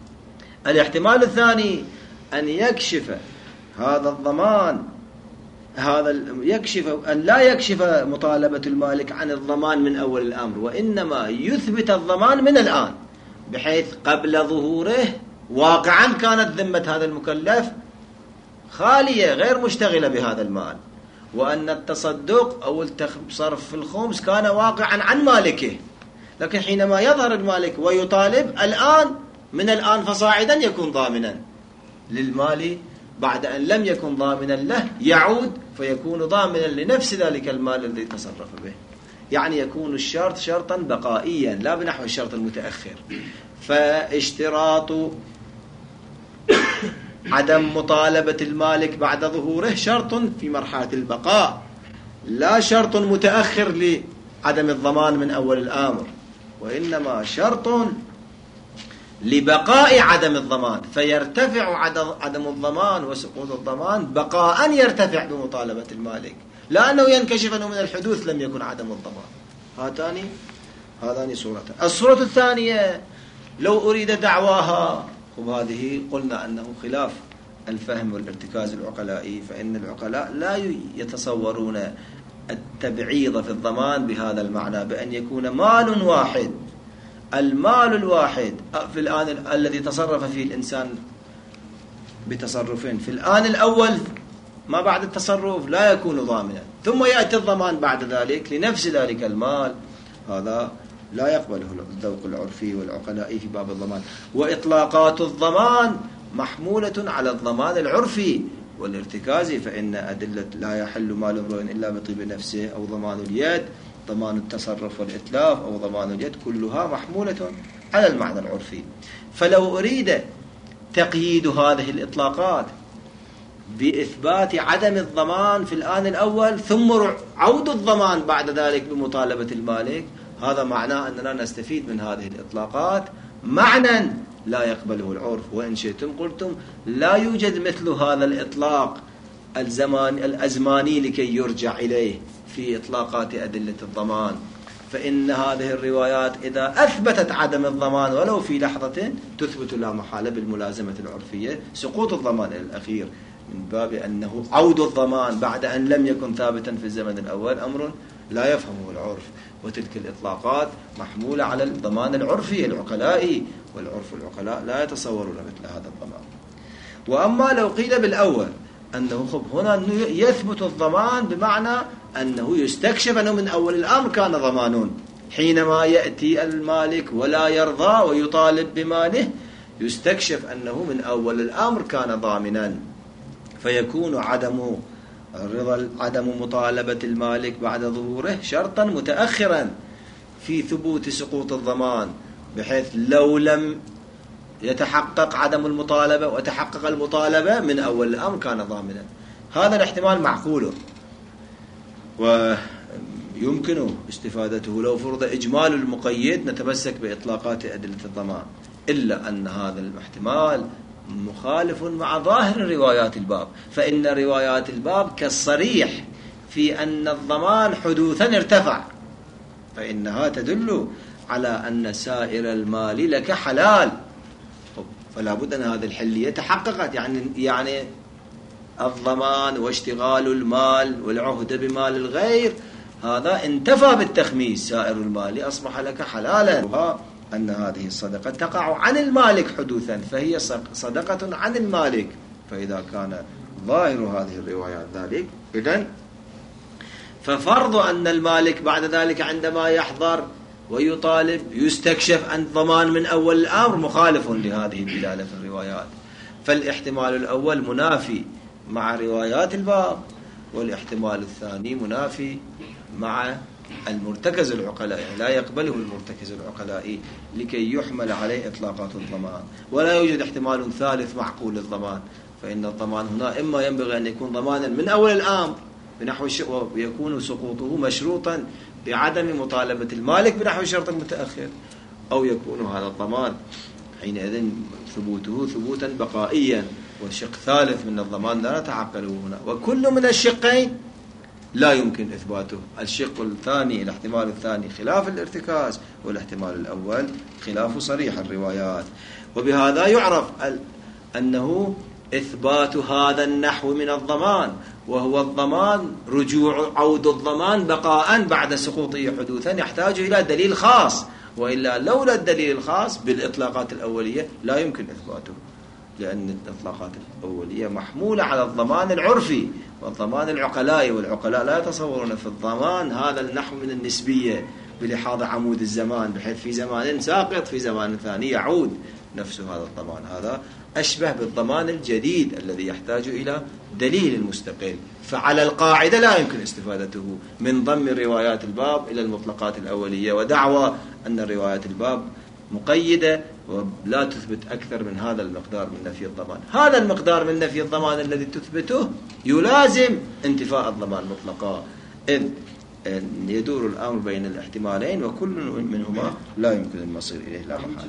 الاحتمال الثاني أن يكشف هذا الضمان هذا يكشف أن لا يكشف مطالبة المالك عن الضمان من أول الأمر، وإنما يثبت الضمان من الآن، بحيث قبل ظهوره واقعا كانت ذمة هذا المكلف خالية غير مشتغلة بهذا المال، وأن التصدق أو الصرف في الخمس كان واقعا عن مالكه. لكن حينما يظهر المالك ويطالب الآن، من الآن فصاعدا يكون ضامنا للمال، بعد أن لم يكن ضامنا له يعود فيكون ضامنا لنفس ذلك المال الذي تصرف به. يعني يكون الشرط شرطا بقائيا لا بنحو الشرط المتأخر. فاشتراط عدم مطالبة المالك بعد ظهوره شرط في مرحلة البقاء، لا شرط متأخر لعدم الضمان من أول الأمر، وإنما شرط لبقاء عدم الضمان، فيرتفع عدم الضمان وسقوط الضمان بقاء يرتفع بمطالبة المالك، لا أنه ينكشف أنه من الحدوث لم يكن عدم الضمان. هاتان هذان صورتان. الصورة الثانية لو أريد دعواها، وهذه قلنا أنه خلاف الفهم والارتكاز العقلائي، فإن العقلاء لا يتصورون التبعيض في الضمان بهذا المعنى، بأن يكون مال واحد، المال الواحد في الآن الذي تصرف فيه الإنسان بتصرفين، في الآن الأول ما بعد التصرف لا يكون ضامنا، ثم يأتي الضمان بعد ذلك لنفس ذلك المال، هذا لا يقبله الذوق العرفي والعقلائي في باب الضمان. وإطلاقات الضمان محمولة على الضمان العرفي والارتكازي، فإن أدلة لا يحل مال امرئ إلا بطيب نفسه، أو ضمان اليد، ضمان التصرف والإتلاف، أو ضمان اليد، كلها محمولة على المعنى العرفي. فلو أريد تقييد هذه الإطلاقات بإثبات عدم الضمان في الآن الأول ثم عود الضمان بعد ذلك بمطالبة المالك، هذا معناه أننا نستفيد من هذه الإطلاقات معنى لا يقبله العرف. وإن شئتم قلتم لا يوجد مثل هذا الإطلاق الزمان الأزماني لكي يرجع إليه في إطلاقات أدلة الضمان، فإن هذه الروايات إذا أثبتت عدم الضمان ولو في لحظة تثبت لا محالة بالملازمة العرفية سقوط الضمان الأخير، من باب أنه عود الضمان بعد أن لم يكن ثابتا في الزمن الأول أمر لا يفهمه العرف. وتلك الإطلاقات محمولة على الضمان العرفي العقلائي، والعرف العقلاء لا يتصورون مثل هذا الضمان. وأما لو قيل بالأول أنه خب هنا يثبت الضمان بمعنى أنه يستكشف أنه من أول الأمر كان ضمانون، حينما يأتي المالك ولا يرضى ويطالب بماله يستكشف أنه من أول الأمر كان ضامنا، فيكون عدم الرضا عدم مطالبة المالك بعد ظهوره شرطا متأخرا في ثبوت سقوط الضمان، بحيث لو لم يتحقق عدم المطالبة وتحقق المطالبة من أول الأمر كان ضامنا. هذا الاحتمال معقول ويمكن استفادته لو فرض إجمال المقيد نتمسك بإطلاقات أدلة الضمان، إلا أن هذا الاحتمال مخالف مع ظاهر روايات الباب، فإن روايات الباب كالصريح في أن الضمان حدوثا ارتفع، فإنها تدل على أن سائر المال لك حلال، فلا بد أن هذه الحلية تحققت، يعني يعني الضمان واشتغال المال والعهد بمال الغير هذا انتفى بالتخميس، سائر المال أصبح لك حلالا، أن هذه الصدقة تقع عن المالك حدوثا فهي صدقة عن المالك. فإذا كان ظاهر هذه الروايات ذلك، إذن ففرض أن المالك بعد ذلك عندما يحضر ويطالب يستكشف أن ضمان من أول الأمر مخالف لهذه الدلالة في الروايات، فالاحتمال الأول منافي مع روايات الباب، والاحتمال الثاني منافي مع المرتكز العقلائي، لا يقبله المرتكز العقلائي لكي يحمل عليه إطلاقات الضمان. ولا يوجد احتمال ثالث معقول للضمان، فإن الضمان هنا إما ينبغي أن يكون ضمانا من أول الأمر بنحو ويكون سقوطه مشروطا بعدم مطالبة المالك بنحو الشرط المتأخر، أو يكون هذا الضمان حينئذ ثبوته ثبوتا بقائيا، وشق ثالث من الضمان لا نتعقله هنا، وكل من الشقين لا يمكن إثباته. الشق الثاني الاحتمال الثاني خلاف الارتكاز، والاحتمال الأول خلاف صريح الروايات. وبهذا يعرف أنه إثبات هذا النحو من الضمان، وهو الضمان رجوع عود الضمان بقاء بعد سقوطه حدوثا، يحتاج إلى دليل خاص، وإلا لولا الدليل الخاص بالإطلاقات الأولية لا يمكن إثباته، لأن الإطلاقات الأولية محمولة على الضمان العرفي والضمان العقلائي، والعقلاء لا يتصورون في الضمان هذا النحو من النسبية بلحاظ عمود الزمان، بحيث في زمان ساقط في زمان ثاني يعود نفس هذا الضمان. هذا أشبه بالضمان الجديد الذي يحتاج إلى دليل مستقل. فعلى القاعدة لا يمكن استفادته من ضم روايات الباب إلى المطلقات الأولية، ودعوى أن روايات الباب مقيدة ولا تثبت أكثر من هذا المقدار من نفي الضمان. هذا المقدار من نفي الضمان الذي تثبته يلازم انتفاء الضمان مطلقا، إذ يدور الأمر بين الاحتمالين وكل منهما لا يمكن المصير إليه لا محالة،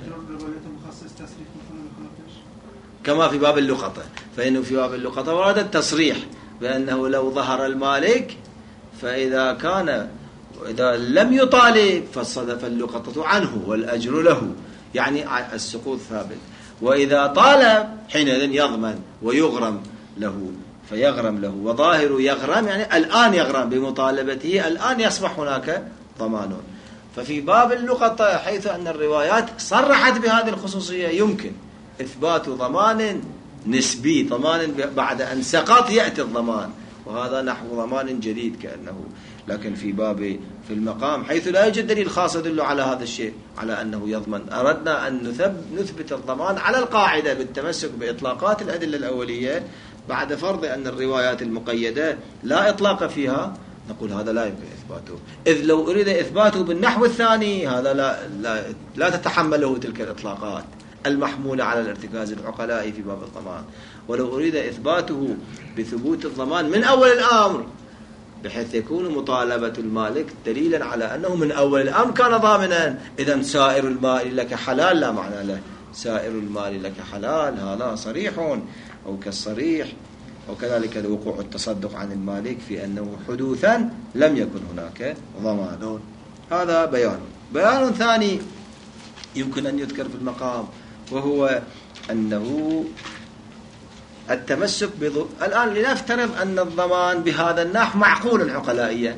كما في باب اللقطة. فإنه في باب اللقطة ورد التصريح بأنه لو ظهر المالك فإذا كان وإذا لم يطالب فالصدف اللقطة عنه والأجر له، يعني السقوط ثابت. وإذا طالب حينئذ يضمن ويغرم له، فيغرم له، وظاهر يغرم يعني الآن يغرم بمطالبته، الآن يصبح هناك ضمان. ففي باب اللقطة حيث أن الروايات صرحت بهذه الخصوصية يمكن إثبات ضمان نسبي، ضمان بعد أن سقط يأتي الضمان، وهذا نحو ضمان جديد كأنه. لكن في باب في المقام حيث لا يوجد دليل خاص يدل على هذا الشيء، على أنه يضمن، أردنا أن نثبت الضمان على القاعدة بالتمسك بإطلاقات الأدلة الأولية بعد فرض أن الروايات المقيدة لا إطلاق فيها، نقول هذا لا يمكن إثباته. إذ لو أريد إثباته بالنحو الثاني هذا لا, لا, لا تتحمله تلك الإطلاقات المحمولة على الارتكاز العقلائي في باب الضمان. ولو أريد إثباته بثبوت الضمان من أول الأمر بحيث يكون مطالبة المالك دليلا على أنه من أول الأمر كان ضامنا، إذن سائر المال لك حلال لا معنى له، سائر المال لك حلال هذا صريح أو كالصريح، وكذلك وقوع التصدق عن المالك في أنه حدوثا لم يكن هناك ضمان. هذا بيان. بيان ثاني يمكن أن يذكر في المقام، وهو أنه التمسك بض... الآن لنفترض أن الضمان بهذا النحو معقول عقلائيا،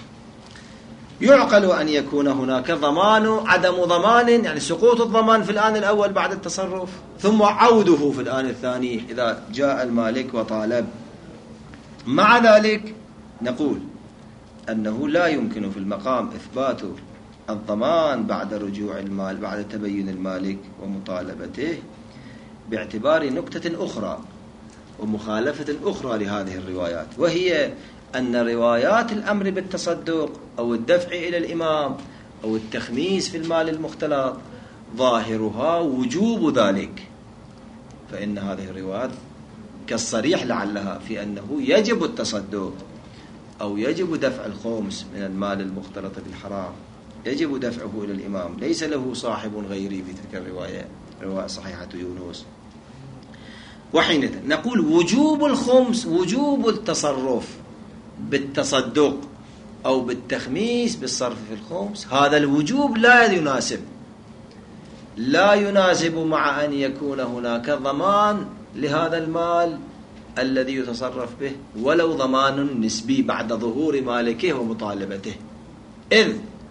يعقل أن يكون هناك ضمان عدم ضمان، يعني سقوط الضمان في الآن الأول بعد التصرف ثم عوده في الآن الثاني إذا جاء المالك وطالب. مع ذلك نقول أنه لا يمكن في المقام إثبات الضمان بعد رجوع المال بعد تبين المالك ومطالبته باعتبار نكتة أخرى ومخالفة أخرى لهذه الروايات، وهي أن روايات الأمر بالتصدق أو الدفع إلى الإمام أو التخميس في المال المختلط ظاهرها وجوب ذلك، فإن هذه الروايات كالصريح لعلها في أنه يجب التصدق أو يجب دفع الخمس من المال المختلط بالحرام، يجب دفعه إلى الإمام، ليس له صاحب غيري في تلك الرواية، رواية صحيحة يونس. وحينئذ نقول وجوب الخمس وجوب التصرف بالتصدق أو بالتخميس بالصرف في الخمس، هذا الوجوب لا يناسب لا يناسب مع أن يكون هناك ضمان لهذا المال الذي يتصرف به ولو ضمان نسبي بعد ظهور مالكه ومطالبته. إذ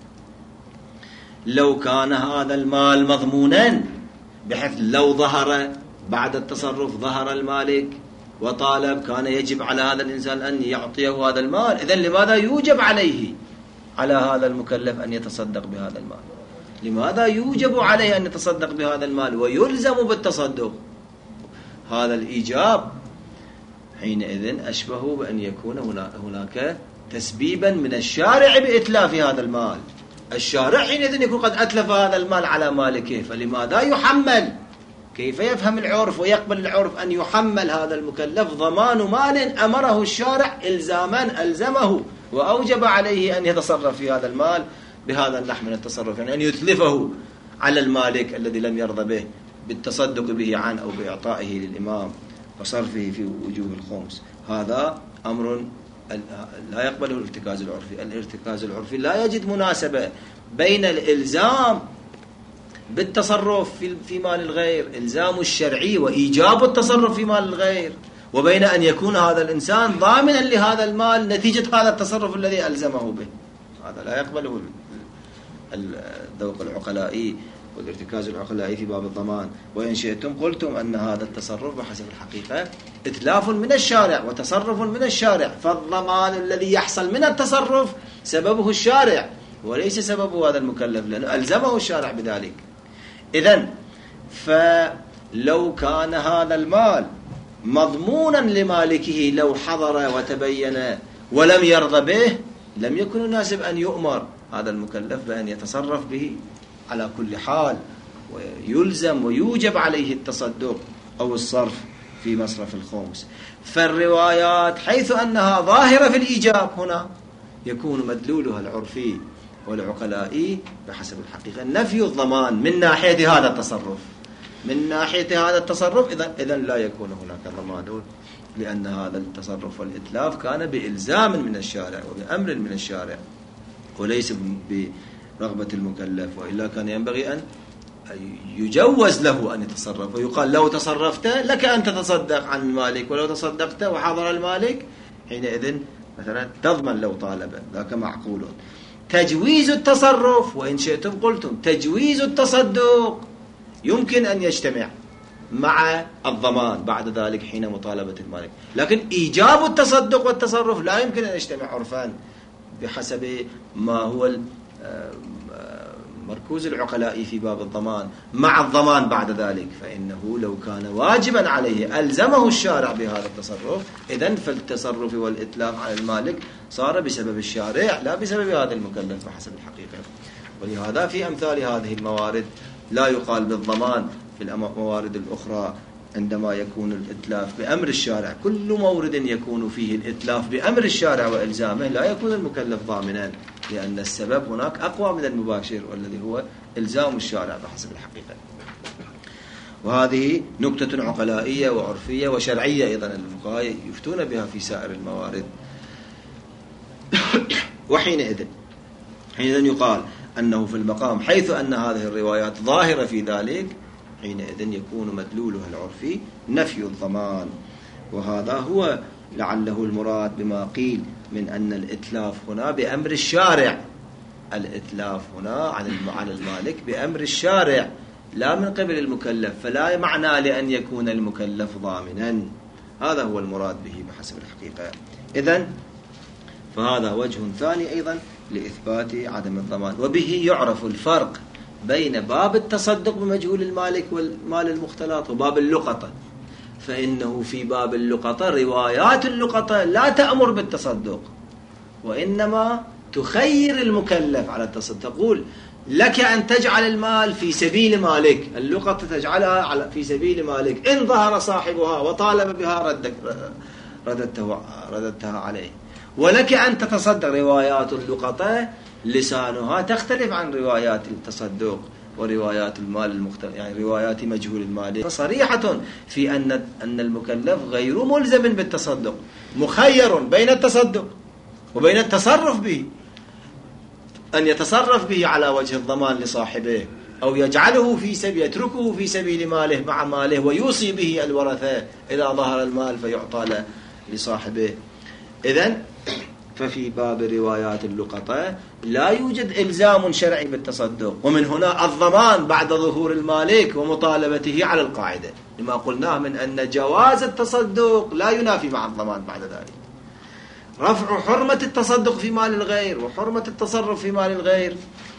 لو كان هذا المال مضمونا بحيث لو ظهر بعد التصرف ظهر المالك وطالب كان يجب على هذا الإنسان أن يعطيه هذا المال، إذن لماذا يوجب عليه على هذا المكلف أن يتصدق بهذا المال؟ لماذا يوجب عليه أن يتصدق بهذا المال ويلزم بالتصدق؟ هذا الإيجاب حينئذ أشبه بأن يكون هناك تسبيبا من الشارع بإتلاف هذا المال. الشارع حينئذ يكون قد أتلف هذا المال على مالكه، فلماذا يحمل؟ كيف يفهم العرف ويقبل العرف أن يحمل هذا المكلف ضمان مال أمره الشارع إلزاما ألزمه وأوجب عليه أن يتصرف في هذا المال بهذا النحو من التصرف، يعني أن يتلفه على المالك الذي لم يرضى به بالتصدق به عنه أو بإعطائه للإمام وصرفه في وجوه الخمس. هذا أمر لا يقبله الارتكاز العرفي. الارتكاز العرفي لا يجد مناسبة بين الإلزام بالتصرف في مال الغير، إلزام الشرعي وإيجاب التصرف في مال الغير، وبين أن يكون هذا الإنسان ضامنا لهذا المال نتيجة هذا التصرف الذي ألزمه به. هذا لا يقبله الذوق العقلائي والارتكاز العقلائي في باب الضمان. وإن شئتم قلتم أن هذا التصرف بحسب الحقيقة إتلاف من الشارع وتصرف من الشارع، فالضمان الذي يحصل من التصرف سببه الشارع وليس سببه هذا المكلف، لأنه ألزمه الشارع بذلك. إذن فلو كان هذا المال مضمونا لمالكه لو حضر وتبين ولم يرضى به، لم يكن يناسب أن يؤمر هذا المكلف بأن يتصرف به على كل حال، ويلزم ويوجب عليه التصدق أو الصرف في مصرف الخمس. فالروايات حيث أنها ظاهرة في الإيجاب هنا يكون مدلولها العرفي والعقلائي بحسب الحقيقة نفي الضمان من ناحية هذا التصرف، من ناحية هذا التصرف إذن, إذن لا يكون هناك ضمان، لأن هذا التصرف والإتلاف كان بإلزام من الشارع وبأمر من الشارع وليس برغبة المكلف، وإلا كان ينبغي أن يجوز له أن يتصرف، ويقال لو تصرفت لك أن تتصدق عن المالك، ولو تصدقت وحضر المالك حينئذ مثلا تضمن لو طالب، ذاك معقول. تجويز التصرف وإن شئتم قلتم تجويز التصدق يمكن أن يجتمع مع الضمان بعد ذلك حين مطالبة المالك، لكن إيجاب التصدق والتصرف لا يمكن أن يجتمع عرفان بحسب ما هو مركوز العقلاء في باب الضمان مع الضمان بعد ذلك. فإنه لو كان واجبا عليه ألزمه الشارع بهذا التصرف، إذن فالتصرف والإتلاف على المالك صار بسبب الشارع لا بسبب هذا المكلف بحسب الحقيقة. ولهذا في أمثال هذه الموارد لا يقال بالضمان في الموارد الأخرى عندما يكون الإتلاف بأمر الشارع. كل مورد يكون فيه الإتلاف بأمر الشارع وإلزامه لا يكون المكلف ضامنا، لأن السبب هناك أقوى من المباشر والذي هو إلزام الشارع بحسب الحقيقة. وهذه نكتة عقلائية وعرفية وشرعية أيضا الفقهاء يفتون بها في سائر الموارد. وحينئذ حينئذ يقال أنه في المقام حيث أن هذه الروايات ظاهرة في ذلك، حينئذ يكون مدلولها العرفي نفي الضمان. وهذا هو لعله المراد بما قيل من أن الإتلاف هنا بأمر الشارع، الإتلاف هنا على المالك بأمر الشارع لا من قبل المكلف، فلا معنى لأن يكون المكلف ضامنا. هذا هو المراد به بحسب الحقيقة. إذن فهذا وجه ثاني أيضا لإثبات عدم الضمان. وبه يعرف الفرق بين باب التصدق بمجهول المالك والمال المختلط وباب اللقطة. فإنه في باب اللقطة روايات اللقطة لا تأمر بالتصدق، وإنما تخير المكلف على التصدق، تقول لك أن تجعل المال في سبيل مالك، اللقطة تجعلها في سبيل مالك، إن ظهر صاحبها وطالب بها ردك رددته رددتها عليه. ولك أن تتصدق. روايات اللقطة لسانها تختلف عن روايات التصدق وروايات المال المختلف، يعني روايات مجهول المال صريحة في أن أن المكلف غير ملزم بالتصدق، مخير بين التصدق وبين التصرف به، أن يتصرف به على وجه الضمان لصاحبه، أو يجعله في سبيل يتركه في سبيل ماله مع ماله ويوصي به الورثة إذا ظهر المال فيعطى لصاحبه. إذن ففي باب روايات اللقطة لا يوجد إلزام شرعي بالتصدق، ومن هنا الضمان بعد ظهور المالك ومطالبته على القاعدة لما قلناه من أن جواز التصدق لا ينافي مع الضمان بعد ذلك. رفع حرمة التصدق في مال الغير وحرمة التصرف في مال الغير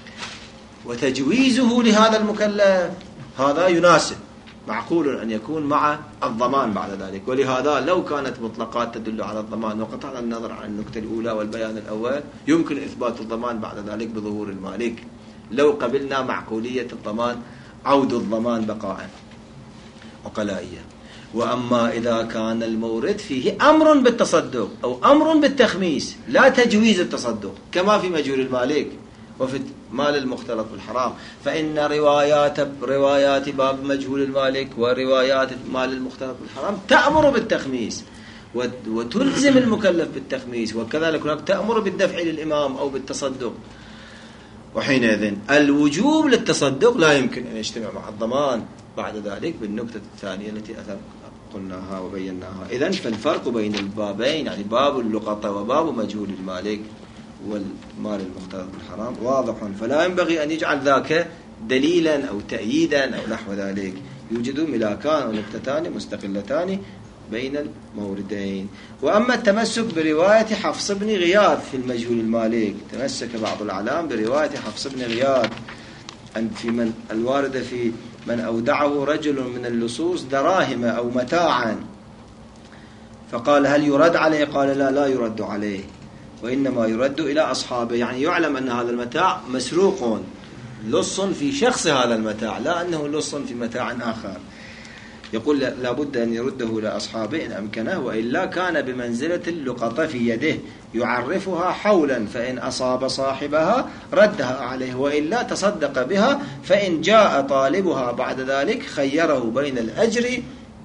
وتجويزه لهذا المكلف هذا يناسب، معقول أن يكون مع الضمان بعد ذلك. ولهذا لو كانت مطلقات تدل على الضمان وقطع النظر عن النكتة الأولى والبيان الأول يمكن إثبات الضمان بعد ذلك بظهور المالك، لو قبلنا معقولية الضمان عود الضمان بقاء عقلائية. وأما إذا كان المورد فيه أمر بالتصدق أو أمر بالتخميس لا تجويز التصدق كما في مجهول المالك وفي مال المختلط بالحرام، فإن روايات روايات باب مجهول المالك وروايات مال المختلط بالحرام تأمر بالتخميس وتلزم المكلف بالتخميس، وكذلك هناك تأمر بالدفع للإمام أو بالتصدق وحينئذ الوجوب للتصدق لا يمكن أن يجتمع مع الضمان بعد ذلك بالنقطة الثانية التي قلناها وبيناها. إذن فالفرق بين البابين، يعني باب اللقطة وباب مجهول المالك والمال المختلط بالحرام، واضح، فلا ينبغي أن يجعل ذاك دليلا أو تأييدا أو نحو ذلك. يوجد ملاكان أو نقطتان مستقلتان بين الموردين. وأما التمسك برواية حفص بن غياث في المجهول المالك، تمسك بعض الأعلام برواية حفص بن غياث أن في من الواردة في من أودعه رجل من اللصوص دراهم أو متاعا، فقال هل يرد عليه؟ قال لا لا يرد عليه، وإنما يرد إلى أصحابه. يعني يعلم أن هذا المتاع مسروق، لص في شخص هذا المتاع، لا أنه لص في متاع آخر. يقول لابد أن يرده إلى أصحابه إن أمكنه، وإلا كان بمنزلة اللقطة في يده يعرفها حولا، فإن أصاب صاحبها ردها عليه، وإلا تصدق بها، فإن جاء طالبها بعد ذلك خيره بين الأجر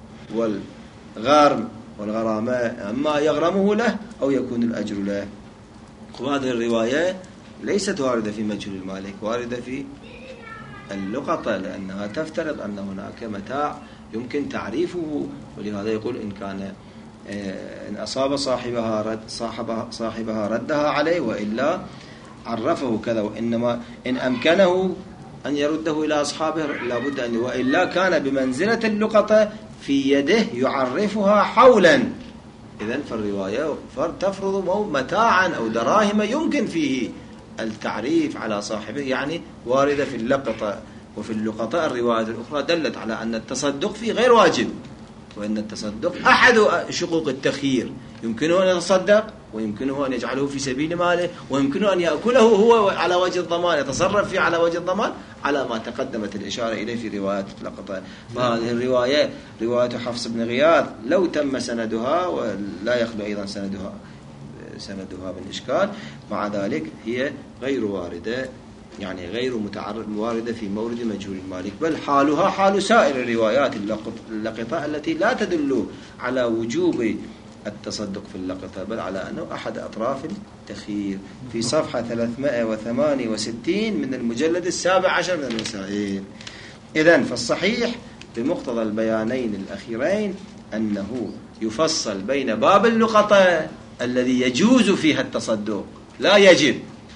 والغرم والغرامة، أما يغرمه له أو يكون الأجر له. وهذه الرواية ليست واردة في مجهول المالك، واردة في اللقطة، لأنها تفترض أن هناك متاع يمكن تعريفه، ولهذا يقول إن كان إن أصاب صاحبها رد صاحبها, صاحبها ردها عليه، وإلا عرفه كذا. وإنما إن أمكنه أن يرده إلى أصحابه لابد أن، وإلا كان بمنزلة اللقطة في يده يعرفها حولا. إذن فالرواية تفرض متاعا أو دراهم يمكن فيه التعريف على صاحبه، يعني واردة في اللقطة. وفي اللقطاء الرواية الأخرى دلت على أن التصدق فيه غير واجب، وأن التصدق أحد شقوق التخيير، يمكنه أن يتصدق ويمكنه أن يجعله في سبيل ماله، ويمكنه أن يأكله هو على وجه الضمان، يتصرف فيه على وجه الضمان، على ما تقدمت الإشارة إليه في رواية اللقطاء. فهذه الرواية رواية حفص بن غياث لو تم سندها، ولا يخلو أيضا سندها سندها من إشكال، مع ذلك هي غير واردة، يعني غير متعرض واردة في مورد مجهول المالك، بل حالها حال سائر الروايات اللقطة التي لا تدل على وجوب التصدق في اللقطة، بل على أنه أحد أطراف التخيير. في صفحة ثلاثمائة وثمانية وستين من المجلد السابع عشر من الوسائل. إذن فالصحيح بمقتضى البيانين الأخيرين أنه يفصل بين باب اللقطة الذي يجوز فيها التصدق لا يجب،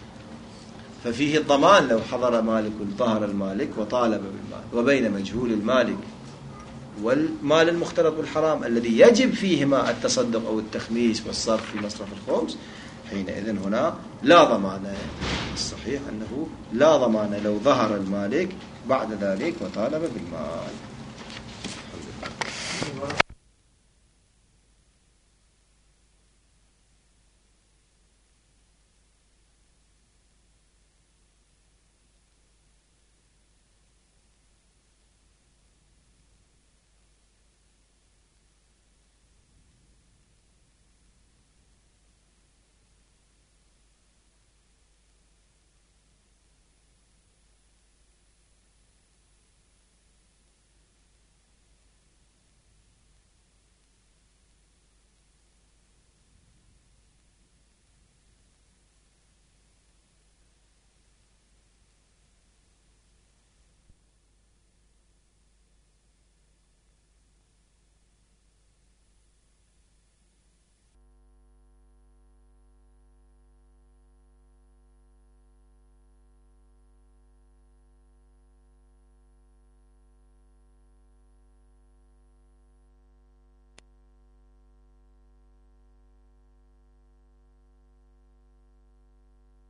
ففيه الضمان لو حضر مالك ظهر المالك وطالب بالمال، وبين مجهول المالك والمال المختلط بالحرام الذي يجب فيهما التصدق أو التخميس والصرف في مصرف الخمس. حينئذ هنا لا ضمان. الصحيح أنه لا ضمان لو ظهر المالك بعد ذلك وطالب بالمال.